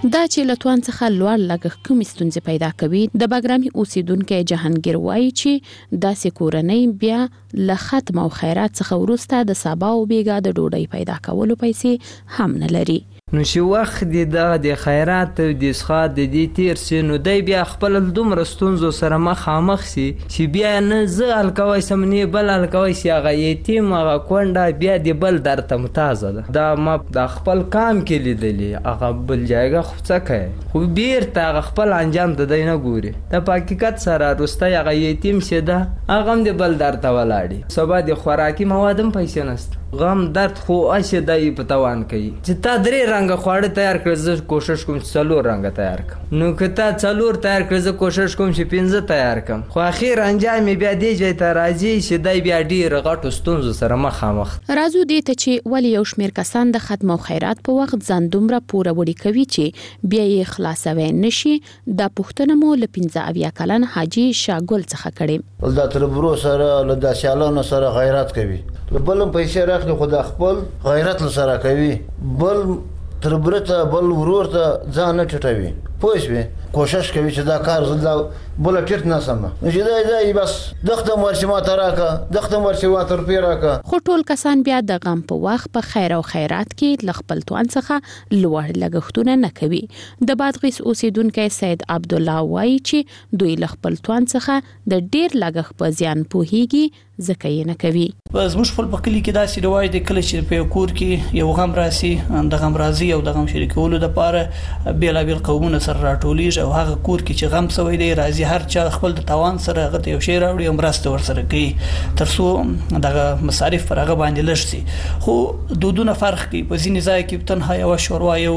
دا چې له توان څخه لوړ لګښت کوم ستونزې پیدا کوي. د باګرامي اوسیدونکو جهانګیر وایي چې داسې کورنۍ بیا له ختم او خیرات څخه وروسته د سبا او بیګا د ډوډۍ پیدا کولو پیسې هم نه لري. نو چې وخت دی د خیرات او د اسخات د دې تیر سي نو دی بیا خپل دومره ستونزو سره مخامخ سي چې بیا نه زه الکوي سم نه بل الکوي سي هغه یتیم هغه کونډه بیا د بل درته متازه ده. دا ما د خپل کام کې لیدلې هغه بل ځایګه خو څه کوي خو بیرته هغه خپل انجام د دی نه ګوري. د حقیقت سره روسته هغه یتیم سي ده هغه هم د بل درته ولاړي سبا د خوراکي موادم پیسې نشته غم درد خو اشه دای په توان کوي چې تا درې رنګ خواړه تیار کړ زه کوشش کوم چې څلور رنګ تیار کړم نو که تا څلور تیار کړ زه کوشش کوم چې پنځه تیار کړم خو اخیر انجام بیا دی ځای ته راځي چې دای بیا ډیر غټو ستونزو سره مخامخ. راځو دې ته چې ولې یو شمېر کسان د ختم او خیرات په وخت ځان دومره پوره وړي کوي چې بیا یې خلاصوي نشي. دا پوښتنه مو له پنځه اویا کلن حاجي شاګل څخه کړې. دا تر برو سره له داسیالانو سره غیرت کوي بلم پیسې راخلي خو د خپل غیرت سره کوي بل تر برته بل ورور ته ځان نه ټټوي پوه شوې کوشش کوي چې دا کار زدا بل ټټ نه سم نو چې دا دی بس دغه مرشي ما تراکا دغه مرشي وا تر پیراکا. خو ټول کسان بیا د غم په وخت په خیر او خیرات کې ل خپل توان څخه لوړ لګښتونه نه کوي. د بادغیس اوسیدونکو سید عبد الله وایي چې دوی ل خپل توان څخه د ډیر لګښت په زیان پوهیږي ځکه یې نه کوي. زموږ خپل په کلی کې داسې روایت دی کله چې په کور کې یو غم راسي د غم راضي او د غم شریکولو لپاره بیلابیل قومونه سره راټولیږي او هغه کور کې چې غم سوی دی راضي هر چا خپل د توان سره هغه یو شی راوړي او مرسته ورسره کوي ترڅو دغه مصارف پر هغه باندې لږ شي. خو دودونه فرق کوي په ځینې ځای کې تنها یو شوروا یو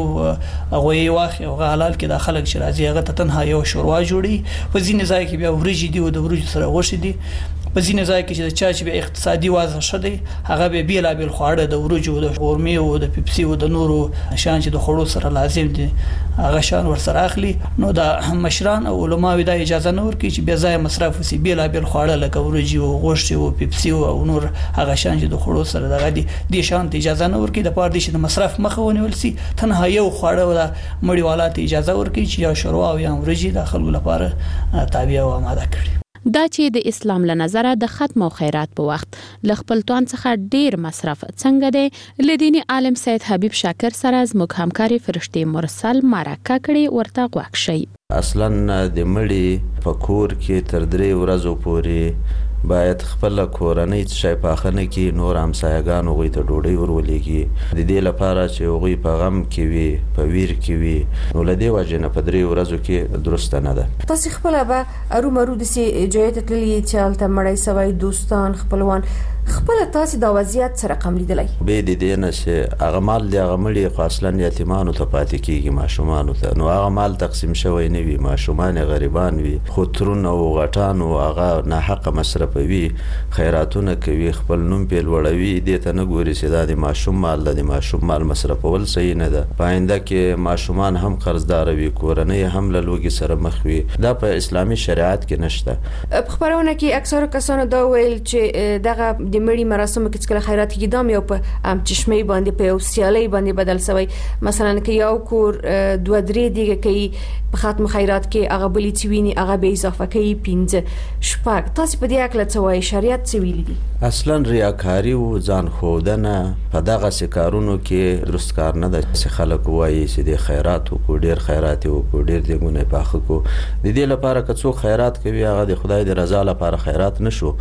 غوي واخ او حلال کې د خلک چې راضي هغه تنها یو شوروا جوړي په ځینې ځای کې بیا ورجی دی او د ورجو سره غوښي دي په ځینې ځای کې چې چا چې به اقتصادي وضع شدی هغه به بیلابیل خواړه د ورجو د اورمي او د پیپسي او د نورو شان چې د خړو سره لازم دي هغه شان ورسره اخلي. نو د مشران او علماء د اجازه نه ورکړي چې بیا ځای مصرف وسی بیلابیل خواړه لکه ورجي او غوښتي او پیپسي او نور هغه شان چې د خړو سره دغه دي د شان اجازه نه ورکړي د پاره د مصرف مخه ونیول سي تنها یو خواړه د مړی والات اجازه ورکړي چې یا شوروا او یا ورجي د خلکو لپاره تابع او آماده کړي. دا چې د اسلام له نظره د ختم او خیرات په وخت ل خپل توان څخه ډیر مصرف څنګه دی لدینی عالم سید حبیب شاکر سره زموږ همکاري فرشتي مرسل مرکه کړي ورته غوښ شي. اصلا د مړي په کور کې تر درې ورځې پورې باید خپل کورنۍ څه پاخنه کې نور همسایګان غوي ته ډوډۍ ورولېږي د دې لپاره چې غوي په غم کې وي په ویر کې وي نو لدی وجنه په درې ورځو کې درسته نه ده. تاسو خپل به ارو مرو د سي جایت تللی چې الته مړی سوي دوستان خپلوان خپل تاسو د وضعیت سره رقم لیدلای به د دې نه چې هغه مال دی هغه مړي خاصلن یتیمانو ته پاتې کیږي ماشومان ته نو هغه مال تقسیم شوی نه وي ماشومان غریبان وي خو ترون او غټان او هغه نه حق مصرف وي خیراتونه کوي خپل نوم په لوړوي دې ته نه ګوري چې دا د ماشوم مال د ماشوم مال مصرفول صحیح نه ده. پاینده کې ماشومان هم قرضدار وي کورنۍ هم له لوګي سره مخ وي دا په اسلامي شریعت کې نشته. په خبرونه کې اکثره کسانو دا ویل چې دغه د مړي مراسم کې څکل خیرات کې دام یو په ام چشمه باندې په اوسیالي باندې بدل شوی مثلا کې یو کور دوه درې دیګه کې په ختم خیرات کې هغه بلی چوینی هغه به اضافه کوي پنځه شپږ تاسو په دې اکل څه وایي شریعت څه ویلي دي؟ اصلا ریاکاری او ځان خودنه په دغه سکارونو کې درست کار نه ده چې خلک وایي چې د خیرات او ډیر خیرات او ډیر دغه پاخه کو د دې لپاره که څوک خیرات کوي هغه د خدای د رضا لپاره خیرات نشو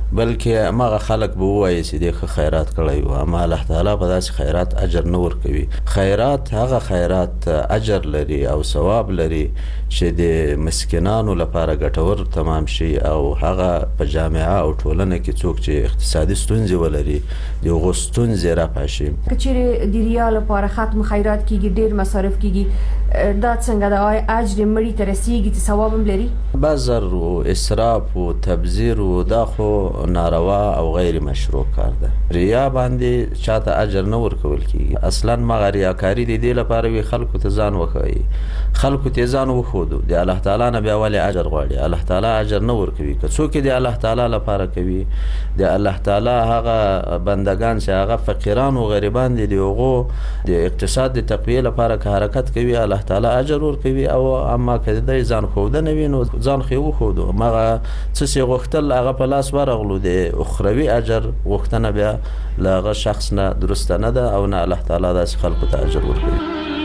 بلکې هغه خلک به وایي چې د خیرات کړی او اما الله تعالی په داسې خیرات اجر نه ورکوي. خیرات هغه خیرات اجر لري او ثواب لري چې د مسکینانو لپاره ګټور تمام شي او هغه په جامعه او ټولنه کې څوک چې اقتصادي ستونزې ولري د غوستون زیرا پاشي کچېره د ریال لپاره ختم خیرات کیږي ډیر مصارف کیږي دا څنګه د اجر مړي ته رسیږي چې ثواب هم لري؟ بازار او اسراف او تبذیر او دا خو ناروا او غیر مشروع کار ده. ریا باندې چاته اجر نه ورکول کیږي اصلا مغه ریاکاری د دې لپاره وی خلکو ته ځان وخایي خلکو ته ځان وخودو د الله تعالی نه بیا ولې اجر غواړي الله تعالی اجر نه ورکوي که څوک د الله تعالی لپاره کوي د الله تعالی هغه بندگان چې هغه فقیران او غریبان دي دغه د اقتصاد د تقویه لپاره که حرکت کوي الله الله تعالی اجر ورکوي او اما که د ځان خودنه وینو ځان خو خودو مغه څه سی غوښتل هغه په لاس ورغلو د اخروی اجر غوښتنه بیا لاغه شخص نه درست نه ده او نه الله تعالی د خلکو ته اجر ورکوي.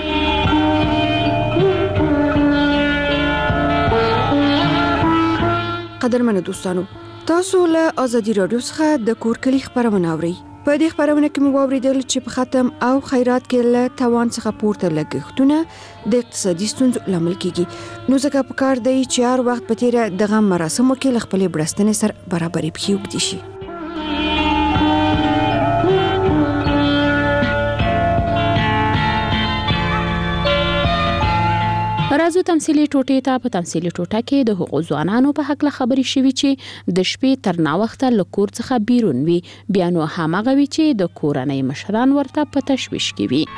قدرمنو دوستانو، تاسو له ازادي رادیو څخه د کور کلی خبرونه اورئ. په دې خبرونه کې مو اوریدل چې په ختم او خیرات کې له توان څخه پورته لګښتونه د اقتصادي ستونزو لامل کیږي. نو ځکه په کار دی چې هر وخت په تیره دغه مراسمو کې خپل برستنې سره برابرې پکې وکړي شي. راځو تمثيلي ټوټې ته. په تمثيلي ټوټه کې د حقوق ځوانانو په حق له خبرې شوي چې د شپې تر ناوخته له کور څخه بیرون وي، بیا نو همغه وي چې د کورنۍ مشران ورته په تشویش کې وي.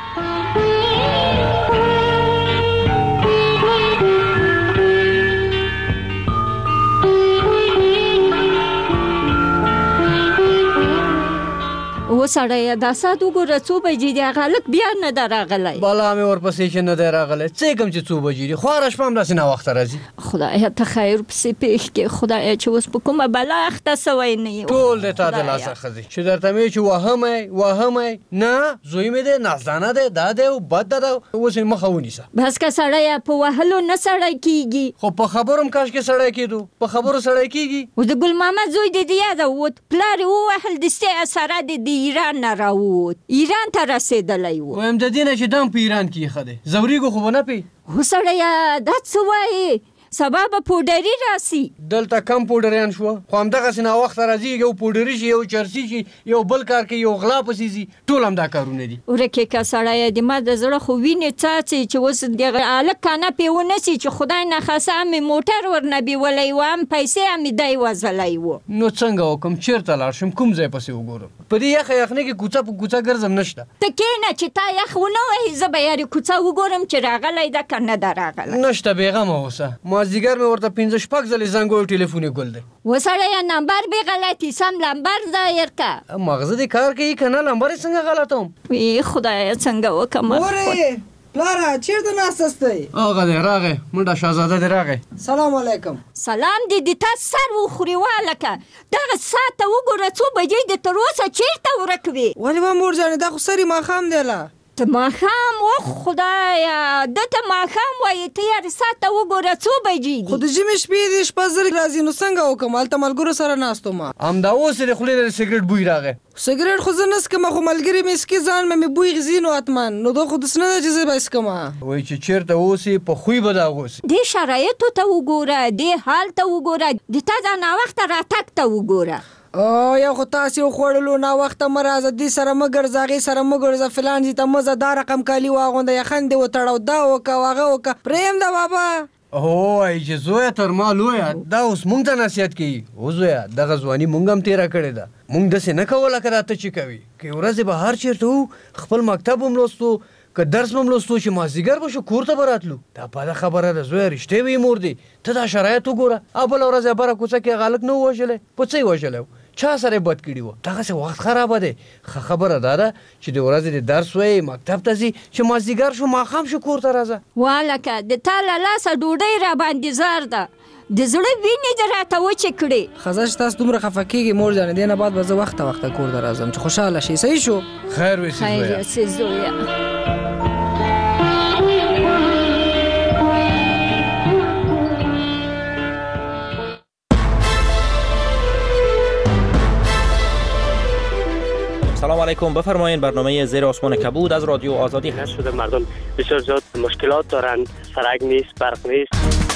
و سړی دا سات وګوره څو بجې دي، هغه هلک بیا نه ده راغلی. بالا مې ورپسې چې نه دی راغلی، څه کوم چې څو بجې دي، خواره شپه همداسې ناوخته راځي. خدایه ته خیر پسې پېښ کړې، خدایه چې اوس په کومه بلا اخته سوی نه یم. ټول دی تا د لاسه ښځې چې درته مې چې وهمی وهمی نه زوی مې دی نازدانه دی دا دی او بد ده اوس یې مخه ونیسه. بس که سړی په وهلو نه سړی کېږي، خو په خبرو هم کاشکې سړی کېدو، په خبرو سړی کېږي. اوس د ګل محمد زوی دې د یاده ووت، پلار یې ووهل دستې اثره دې د ایران نه راووت، ایران ته رسېدلی و. وایم د دې نه چې دم په ایران کې ښه دی، زوریږو خو به نه پی. هو سړیه دا څه وایې، سبا به پوډري راسي. دلته کم پوډریان شو، خو همدغسې ناوخته راځي، یو پوډري شي، یو چرسي شي، یو بل کار کوي، یو غلا پسې ځي، ټول همدا کارونه دي. ورکې که سړیه د ما د زړه خو وینې څاڅي چې اوس دغه هلک کانه پې ونسي چې خدای نخواسته مې موټر ورنه بیولی و، هم پیسې هم یې دی وځلی و. نو څنګه وکړم، چېرته لاړ شم، کوم ځای پسې وګورم؟ په دې یخه یخنۍ کې کوڅه په کوڅه ګرځم نشته. ته کښېنه چې تا یخ ونه وهي، زه به یارې کوڅه وګورم چې راغلی ده که نه ده راغلی. نشته بېغمه اوسه، مازدیګر مې ورته پنځه شپږ ځلې زنګ وویل، ټلیفون یې ګل دی. و سړیه نمبر بې غلطي، سم لمبر ظاهر که. مغزه دې کار کوي که نه، لمبر یې څنګه غلطوم؟ وی خدایه څنګه وکړم. مورې پلاره چیرته ناست استی؟ هغه دی راغی، منډه شهزاده دی راغی. سلام علیکم. سلام دې د تا سر وخوري والکه، دغه ساعت ته وګوره څو بجې د تر اوسه چیرته ورک وې؟ ولې به مور جانې دا خو سرې ماښام دی له. ته ماښام اوه خدایه ده ته ماښام وایې، ته یارې ساعت ته وګوره څو بجې دي؟ خو د ژمې شپې دي شپه زر راځي، نو څنګه وکړم؟ هلته ملګرو سره ناست وم، همدا اوس یې د خولې نه د سګرټ بوی راغی. سګرټ خو زه نه څکم، خو ملګري مې څکي، ځان مې بوی غځي نو حتمن، نو دا خو داسې نه ده چې زه به یې څکمه. وایي چې چېرته اوسې په خوی به د هغه اوسې. دې شرایطو ته وګوره، دې حال ته وګوره، د تا دا ناوخته راتګ ته وګوره. یا خو تاسې وخوړلو ناوخته مه راځه، دې سره مه ګرځه، هغې سره مه ګرځه، فلان ځي ته مه ځه، دا رقم کالي واغونده، یخن دې وتړه، دا وکړه هغه وکړه، پرېږم ده بابا. هو وایي چې زویه تر ما لویه، دا اوس مونږ ته نصیحت کوي. او زویه دغه ځواني مونږ هم تېره کړې ده، مونږ داسې نه کوو لکه دا ته چې کوي، که ورځې به هر چېرته وو، خپل مکتب هم لوستو، که درس به هم لوستو، چې مازدیګر به شو کور ته به راتلو. دا بده خبره ده زویه، رښتې به یې مور دی، ته دا شرایط وګوره. او بله ورځ یې بره کوڅه کې هغه هلک نه ووژلی، په څه یې وژلی و؟ چا سره بد کړي وو؟ دغسې وخت خرابه دی. ښه خبره دا ده چې د ورځې د درس وایي، مکتب ته ځي، چې مازدیګر شو ماښام شو کور ته راځه. والکه د تا له لاسه ډوډۍ راباندې زار ده، د زړه وینې دې راته وچې کړې. ښځه چې تاسو دومره خفه کېږئ مور جانې، دې نه بعد به زه وخته وخته کور ته راځم چې خوشحاله شي. صحیح شو؟ خیر ویسې زویه. خیر یاسې زویه. سلام علیکم، بفرمایید. برنامه زیر آسمان کبود از رادیو آزادی هست. شده مردم بسیار زیاد مشکلات دارند، سرک نیست، برق نیست.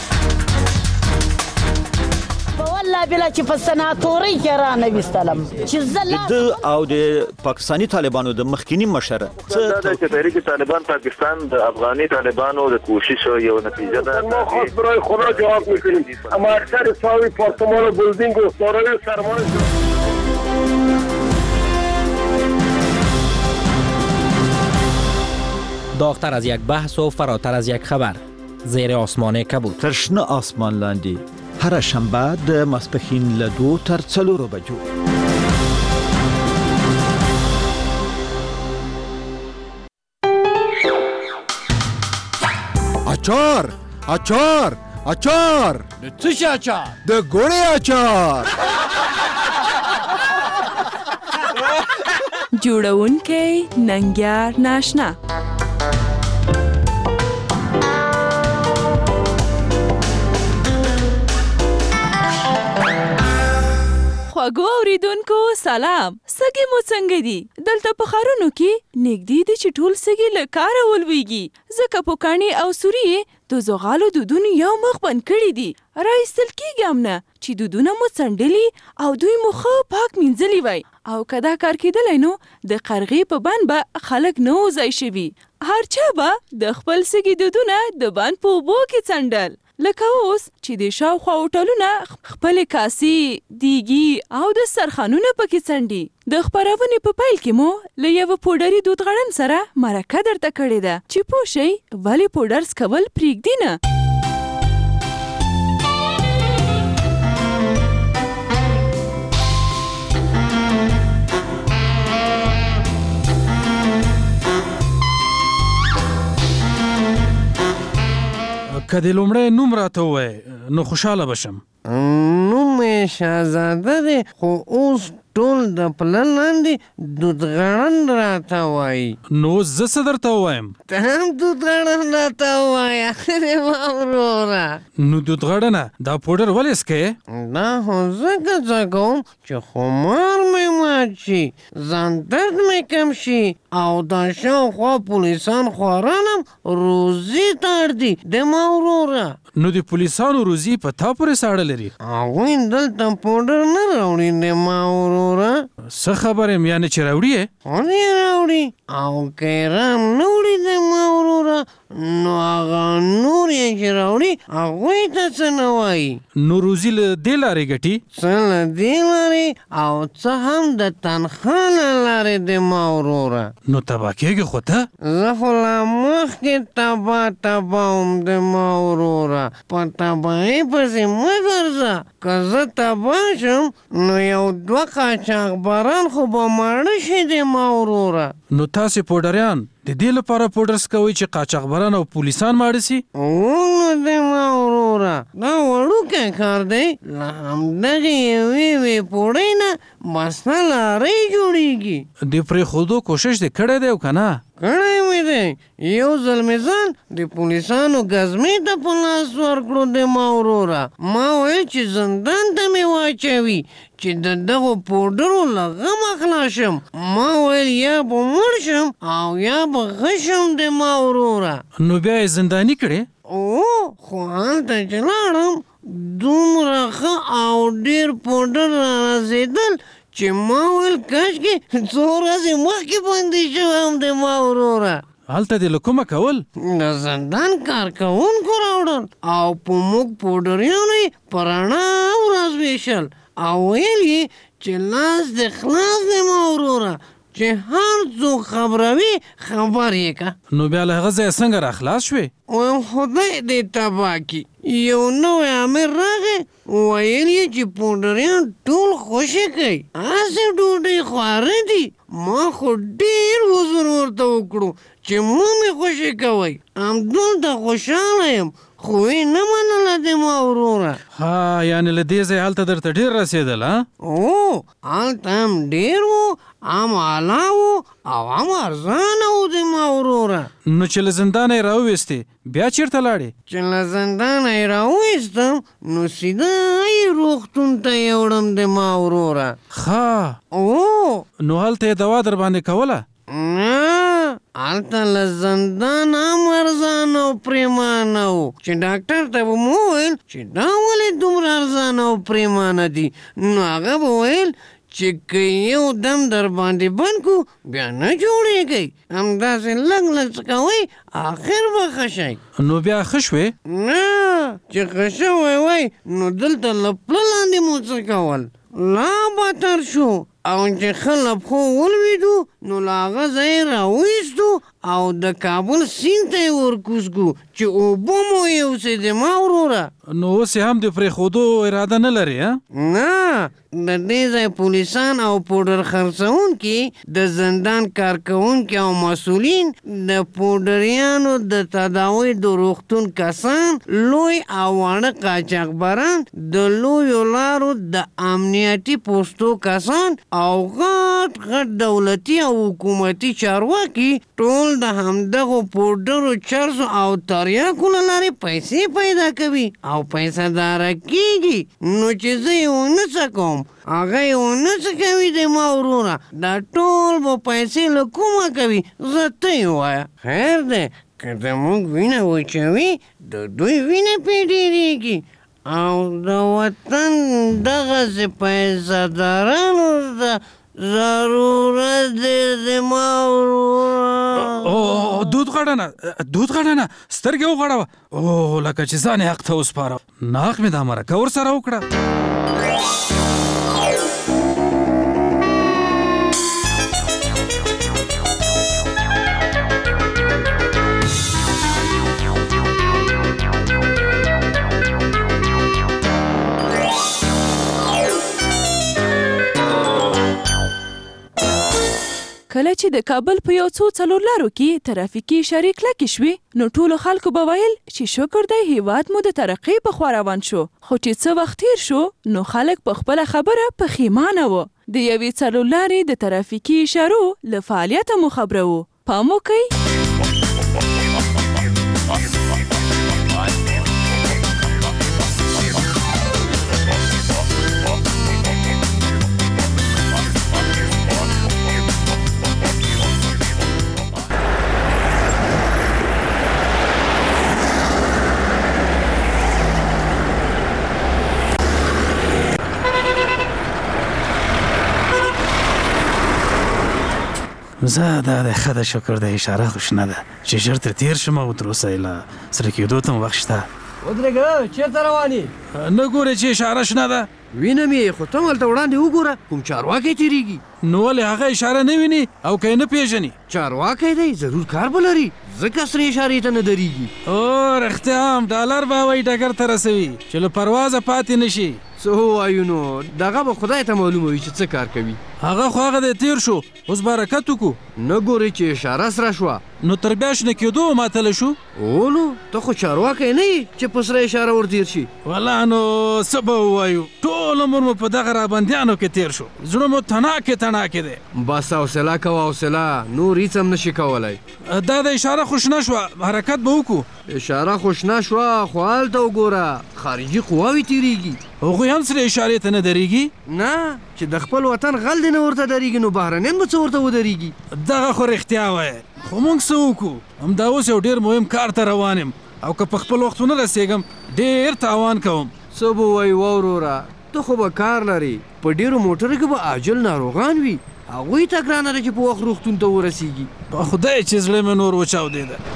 والله بلا چې په سناتوري کې را نوستلم چې زله د او د پاکستانی طالبانو د مخکینی مشره څه د تحریک طالبان پاکستان د افغاني طالبانو د کوشش یو نتیجه ده. ما خاص برای خدا جواب میکنیم، اما اکثر ساوی پارتمان و بلدینگ و سارای سرمایه داغتر از یک بحث و فراتر از یک خبر، زیر آسمان کبود. ترشنه آسمان لاندی هر شنبه د ماسپښین له دوه تر څلورو بجو. اچار اچار اچار د څه شي اچار؟ د ګوړې اچار. جوړونکی ننګیار ناشنا. خواږو اوریدونکو سلام. سګي مو څنګه دي؟ دلته په ښارونو کې نږدې دي چې ټول سګي له کاره ولویږي، ځکه پوکاڼي او سوري د زغالو دودونه یو مخ بند کړي دي. راایستل کېږي هم نه چې دودونه مو څنډلي او دوی مو ښه پاک مینځلي وای. او که دا کار کېدلی نو د قرغې په بند به خلک نه وو ځای شوي. هر چا به د خپل سګي دودونه د بند په اوبو کې څنډل. لکه اوس چې د شاوخوا هوټلونه خپلې کاسې، دیګي او د سرخانونه پکې څنډي. د خپرونې په پیل کې مو له یوه پوډري دود غړن سره مرکه درته کړې ده چې پوه شئ ولې پوډر څکول پرېږدي نه. که د لومړی نوم راته ووایې نو خوشحاله بشم. نوم یې شهزاده دی، خو اوس ټول د پله لاندې دود غړن راته وایي. نو زه څه درته ووایم؟ ته هم دود غړن راته ووایه زما وروره. نو دود غړنه دا پوډر ولې څکې؟ دا خو ځکه څکوم چې خمار مې مات شي، ځان درد مې کم شي او دا شاوخوا پولیسان خوارانم روزي ته اړدي د ما وروره. نو د پولیسانو روزي په تا پورې ساړه لري؟ هغوی دلته پوډر نه راوړي د ما وروره. څه خبر یم یعنې چې راوړي یې؟ خو یې راوړي او که یې رام نه وړي د ما وروره نو هغه نور یې چې راوړي هغوی ته څه نه وایي. نو روزي له دې لارې ګټي؟ څه له دې لارې او څه هم د تنخوا له لارې د ما وروره. نو تباه کېږي خو ته؟ زه خو لا مخکې تباه تباه وم د ما وروره. په تباهۍ پسې مه ګرځه. که زه تباه شم نو یو دوه قاچاقبران خو به ماړه شي د ما وروره. نو تاسې پوډریان د دې لپاره پوډر څکوئ چې قاچاقبران او پولیسان ماړه سي؟ ونو د ما وروره دا وړوکی کار دی. له همدغې یوې یوې پوړۍ نه بس نه لارۍ جوړېږي. د پرېښودو کوشش دې کړی دی او که نه؟ کړی مې دی. یو ځل مې ځان د پولیسانو ګزمې ته په لاس ورکړو د ما وروره. ما ویل چې زندان ته مې واچوي چې د دغو پوډرو له غمه خلاص شم. ما ویل یا به مړ شم او یا به ښه شم د ما وروره. نو بیا یې زنداني کړې؟ او خو هلته چې لاړم دومره ښه او ډېر پوډر را رسېدل چې ما ویل کاشکې څو ورځې مخکې بندي شوم د ما وروره. هلته دې له کومه کول؟ د زندان کارکوونکو راوړل او په موږ پوډریانو یې په رڼا ورځ ویشل او ویل یې چې لاس دې خلاص دی ما وروره چې هر څوک خبروي خبر یې که. نو بیا له هغه ځایه څنګه را خلاص شوې؟ وایم خدای دې تباه کړي. یو نوی امیر راغی ویل یې چې پوډریان ټول خوشي کوي، هسې ډوډۍ خواره دي. ما خو ډېر حضور ورته وکړو چې مه مې خوشي کوئ، همدلته خوشحاله یم. خو یې نه منله د ما وروره. ها یعنې له دې ځای هلته درته ډېر رسېدل ها؟ او هلته هم ډېر و، هم اعلی و او هم ارزانه و د ما وروره. نو چې له زندانه یې راوویستې بیا چېرته لاړې؟ چې له زندانه یې راوویستم نو سیده یې روغتون ته یې وړم د ما وروره. ښه او نو هلته یې دوا در باندې کوله؟ نه هلته له زندان هم ارزانه او پریمانه و چې ډاکټر ته به مو وویل چې دا ولې دومره ارزانه او پریمانه دي نو هغه به ویل چې که یو دم در باندې بند کو بیا نه جوړېږئ، همداسې لږ لږ څه کوئ آخر به ښه شئ. نو بیا ښه شوې؟ نه چې ښه شوی وای نو دلته له پله لاندې مو څه کول لا بدتر شو. او چې خلک خو ولویدو نو له هغه ځای راویستو او د کابل سیند ته یې ورکوز کړو چې اوبه مو یوسېدې ما وروره. نو اوس یې هم د پرېښودو اراده نه لري؟ نه، د دې ځای پولیسان او پوډر خرڅونکي د زندان کارکوونکي او مسؤلین د پوډریانو د تداوی د روغتون کسان لوی او واړه قاچاقبران د لویو لارو د امنیتي پوستو کسان او غټ غټ دولتي او حکومتي چارواکي ټول د همدغو پوډرو چرسو او تریاکو له لارې پیسې پیدا کوي او پیسه داره کېږي. نو چې زه یې ونه څه کوم هغه یې ونه څه کوي د ما وروره، دا ټول به پیسې له کومه کوي؟ زه ته یې وایه. خیر دی که زموږ وینه وچوي د دوی وینه پرې ډېرېږي او د وطن دغسې پیسه دارانو ته ضرورت دی د ما وروره. او دود غړه نه دود غړه نه سترګې وغړوه. او لکه چې ځان یې حق ته وسپاره. ناق مې دا مرکه ورسره وکړه. کله چې د کابل په یو څو څلور لارو کې ترافیکي اشارې کلکې شوې نو ټولو خلکو به ویل چې شکر دی هیواد مو د ترقۍ په خوا روان شو. خو چې څه وخت تیر شو نو خلک په خپله خبره پښیمانه وو. د یوې څلور لارې د ترافیکي اشارو له فعالیته مو خبره وو. پام وکئ. زه دا د ښه د شکر د اشاره خوشنه ده چې ژر تر تېر شم او تر اوسه یې له سره کېدو ته م وخت شته. ودرېږه چېرته روان یې؟ نه ګورې چې اشاره شنه ده؟ وینم یې خو ته هلته وړاندې وګوره کوم چارواکی تېرېږي. نو ولې هغه اشاره نه ویني او که یې نه پېژني؟ چارواکی دی ضرور کار به لري ځکه سرې اشارې ته نه درېږي. او رښتیا هم ډالر به هوایي ډګر ته رسوي چې له پروازه پاتې نه شي. څه ووایو نو دغه به خدای ته معلومه وي چې څه کار کوي. هغه خو هغه دی تېر شو اوس به حرکت وکړو. نه ګورې چې اشاره سره شوه نو تر بیا شنه کېدو ماتله شو. او نو ته خو چارواکی نه یې چې په سره اشاره ورتېر شي. والله نو څه به ووایو ټول عمر مو په دغه رابندیانو کې تېر شو. زړه مو تناکې تناکې دی. بس حوصله کوه حوصله نور هېڅ هم نشي کولی. دا د اشاره خو شنه شوه حرکت به وکړو. اشاره خو شنه شوه خو هلته وګوره خارجي قواوې تېرېږي. هغوی هم سره اشارې ته نه درېږي؟ نه چې د خپل وطن غل دې نه ورته درېږي نو بهرنیان به څه ورته ودرېږي. دغه خو رښتیا وایې خو موږ څه وکړو؟ همدا اوس یو ډېر مهم کار ته روان یم او که په خپل وخت ونه رسېږم ډېر تاوان کوم. څه به وایي وروره ته خو به کار لرې په ډېرو موټرو کې به عاجل ناروغان وي هغوی ته ګرانه ده چې په وخت روغتون ته ورسېږي. په خدای چې زړه مې نور وچاودېده.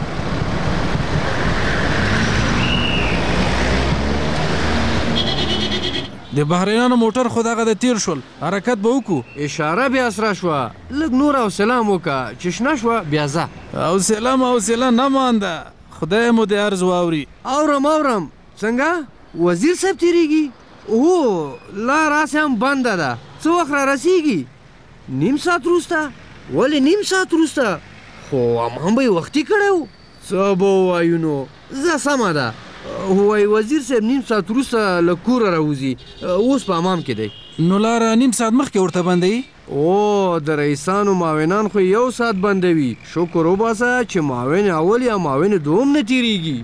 د بهرنیانو موټر خو دغه د تېر شول حرکت به وکړو. اشاره بیا سره شوه لږ نور حوصله م وکړه چې شنه شوه بیا ځه. حوصله م حوصله نه مانده خدای مو د عرض واوري. اورم اورم څنګه وزیر صاحب تېرېږي؟ اوهو لار هسې هم بنده ده څه وخت را رسېږي؟ نیم ساعت وروسته. ولې نیم ساعت وروسته؟ خو هم به یې وختي کړی و. څه به ووایو نو زه سمه ده وایي وزیر صاحب نیم ساعت وروسته له کوره راوځي اوس په امام کې دی. نو لاره نیم ساعت مخکې ورته بندوي؟ او د رئیسانو معاونان خو یو ساعت بندوي. شکر وباسه چې معاون اول یا معاون دوم نه تېرېږي.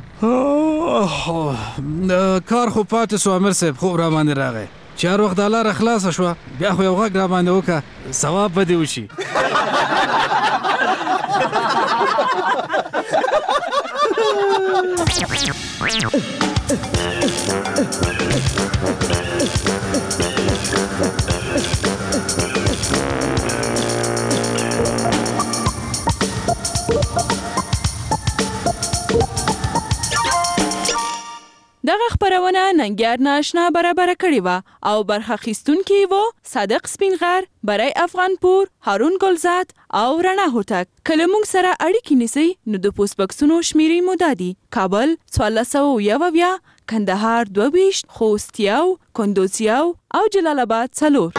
کار خو پاتې سو امیر صاحب خوب را باندې راغی چې هر وخت دا لاره خلاصه شوه بیا خو یو غږ را باندې وکړه ثواب به دې وشي. دغه خبرونه ننګیار ناشنا برابر کړی و او برخه اخیستونکي وو صادق سپینغر، برای افغانپور، هارون ګلزاد او رڼا هوتک. کله موږ سره اړیکې نیسئ نو د پوسټ بکسونو شمیرې مو دا دي: کابل څوارلس سوه اویا اویا، کندهار دوه ویشت، خوست یو، کندوز یو او جلال آباد څلور.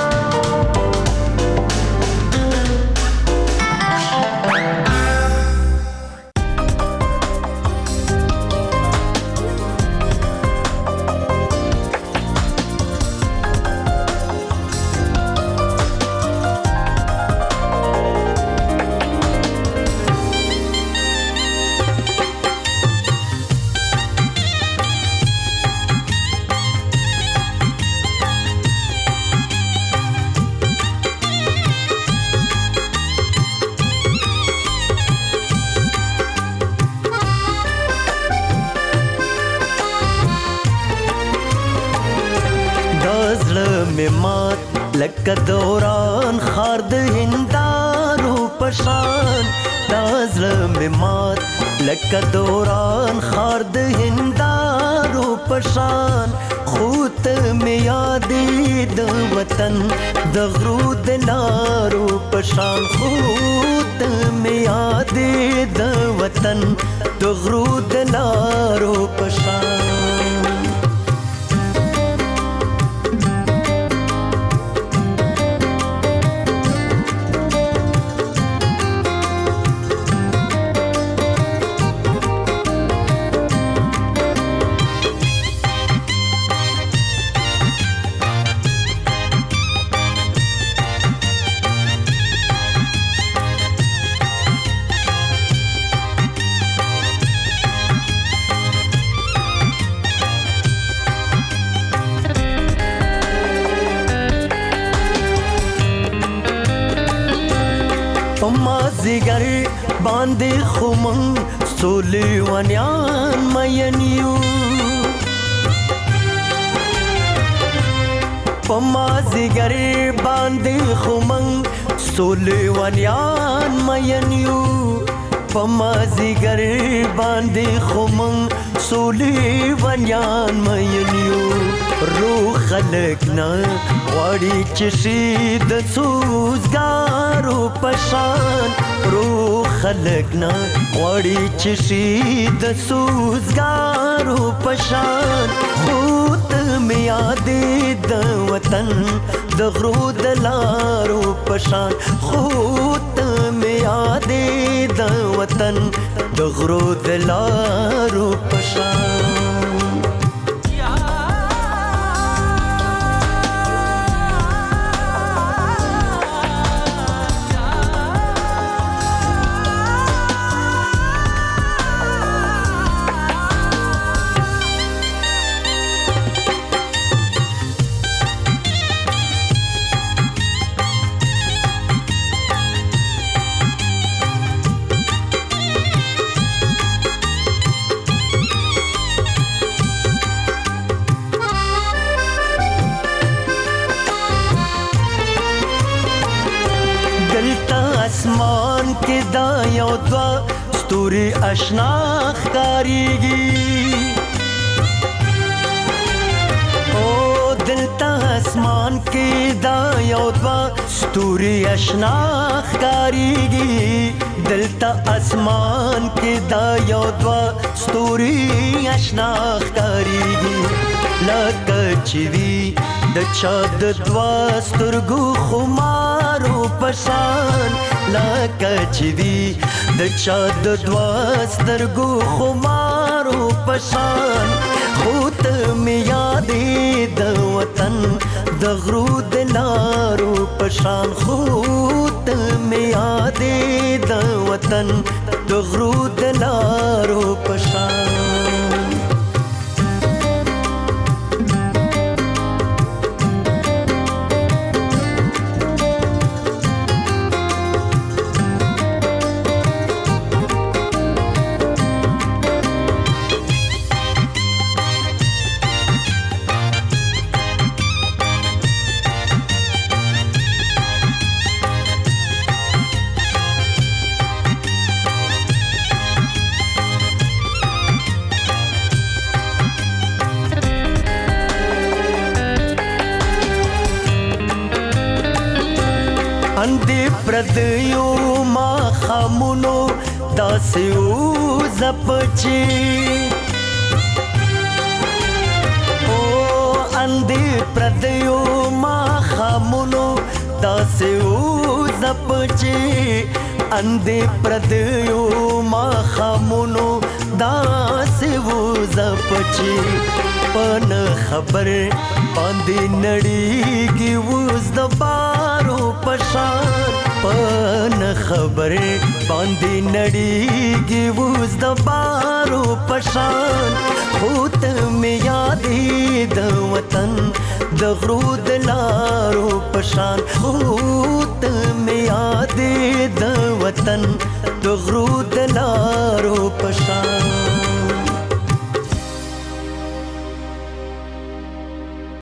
لکه دوران خار د هندارو پشان، دا زړه مې مات لکه دوران خار د هندارو پشان. خو ته مې یادې د وطن د غرو د لارو پشان، خو ته مې یادې د وطن د غرو د لارو پشان. مازیګر باندې خو موږ سولیوانیان مین یو، په مازیګر باندې خو موږ سولیوانیان مین یو، په مازیګر باندې خو موږ سولیوانیان مین یو. روح خلق نه غواړي چې شي د سوزګارو پشان، روح خلق نه غواړي چې شي د سوزګارو پشان. خو ته مې یادې د وطن د غرو د لارو پشان، خو ته مې یادې د وطن د غرو د لارو پشان. اسمان کې دا یو دوا ستوري آشنا ښکارېږي، او دلته اسمان کې دا یو دوا ستوري آشنا ښکارېږي، دلته اسمان کې دا یو دوا ستوري آشنا ښکارېږي. لکه چې وي د چا د دوا سترګو خمارو پشان، لکه چې وي د چا د دوا سترګو خمارو پشان. خو ته مې یادې د وطن د غرو د لارو پشان، خو ته مې یادې د وطن د غرو د لارو پشان. اندې پردیو ما خامونو داسې وځپچې او اندې پردیو ما خامونو داسې وځپچې اندې پردیو ما خامونو داسې وځپچې پن خبر باندې نړیږي اوس د بارو پشان پن خبر باندې نړیږي اوس د بارو پشان خو ته مې یادې د وطن د غرو د لارو پشان خو ته مې یادې د وطن د غرو د لارو پشان